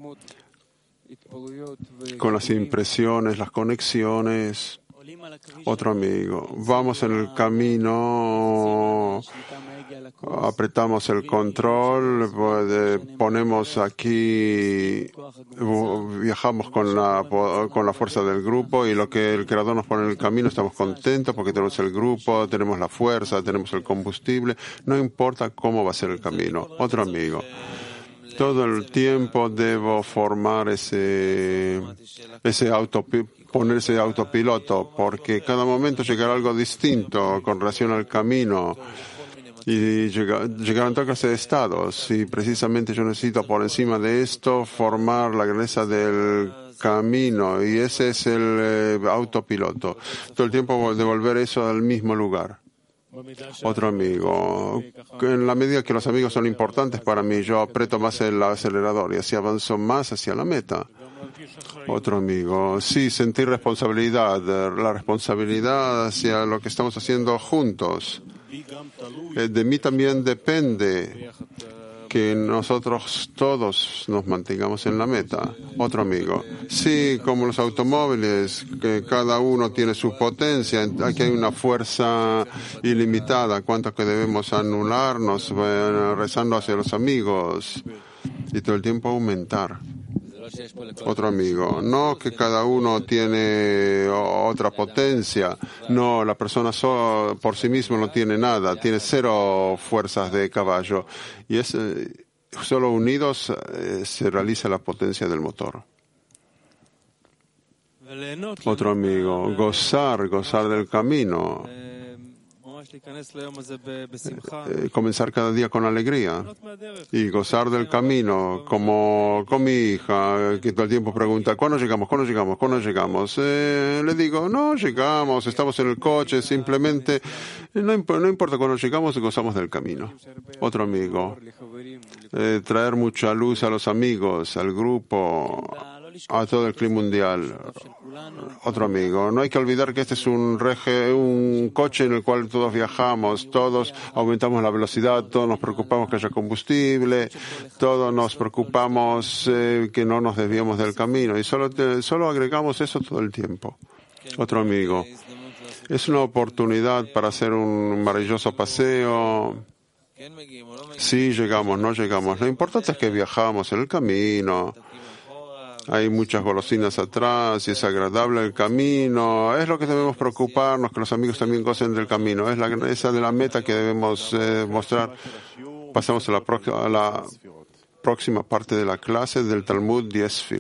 con las impresiones, las conexiones. Otro amigo, vamos en el camino, apretamos el control, ponemos aquí, viajamos con la, con la fuerza del grupo y lo que el Creador nos pone en el camino, estamos contentos porque tenemos el grupo, tenemos la fuerza, tenemos el combustible, no importa cómo va a ser el camino. Otro amigo. Todo el tiempo debo formar ese, ese autopiloto, ponerse autopiloto, porque cada momento llegará algo distinto con relación al camino y llegar, llegarán todas clases de estados. Y precisamente yo necesito por encima de esto formar la grandeza del camino, y ese es el eh, autopiloto. Todo el tiempo devolver eso al mismo lugar. Otro amigo. En la medida que los amigos son importantes para mí, yo aprieto más el acelerador y así avanzo más hacia la meta. Otro amigo. Sí, sentir responsabilidad, la responsabilidad hacia lo que estamos haciendo juntos. De mí también depende que nosotros todos nos mantengamos en la meta. Otro amigo. Sí, como los automóviles, que cada uno tiene su potencia, aquí hay una fuerza ilimitada, cuánto que debemos anularnos, rezando hacia los amigos y todo el tiempo aumentar. Otro amigo, no que cada uno tiene otra potencia, no, la persona solo por sí mismo no tiene nada, tiene cero fuerzas de caballo y es eh, solo unidos eh, se realiza la potencia del motor. Otro amigo, gozar, gozar del camino. Eh, comenzar cada día con alegría y gozar del camino, como con mi hija que todo el tiempo pregunta ¿cuándo llegamos? ¿cuándo llegamos? ¿cuándo llegamos? Eh, le digo, no llegamos, estamos en el coche, simplemente no, imp- no importa cuándo llegamos, gozamos del camino. Otro amigo, eh, traer mucha luz a los amigos, al grupo, a todo el clima mundial. Otro amigo, no hay que olvidar que este es un, rege, un coche en el cual todos viajamos, todos aumentamos la velocidad, todos nos preocupamos que haya combustible, todos nos preocupamos eh, que no nos desviemos del camino y solo, te, solo agregamos eso todo el tiempo. Otro amigo, es una oportunidad para hacer un maravilloso paseo Sí, llegamos, no llegamos. Lo importante es que viajamos en el camino. Hay muchas golosinas atrás y es agradable el camino. Es lo que debemos preocuparnos, que los amigos también gocen del camino. Es la, esa de la meta que debemos eh, mostrar. Pasamos a la, pro, a la próxima parte de la clase del Talmud diez Sfirot.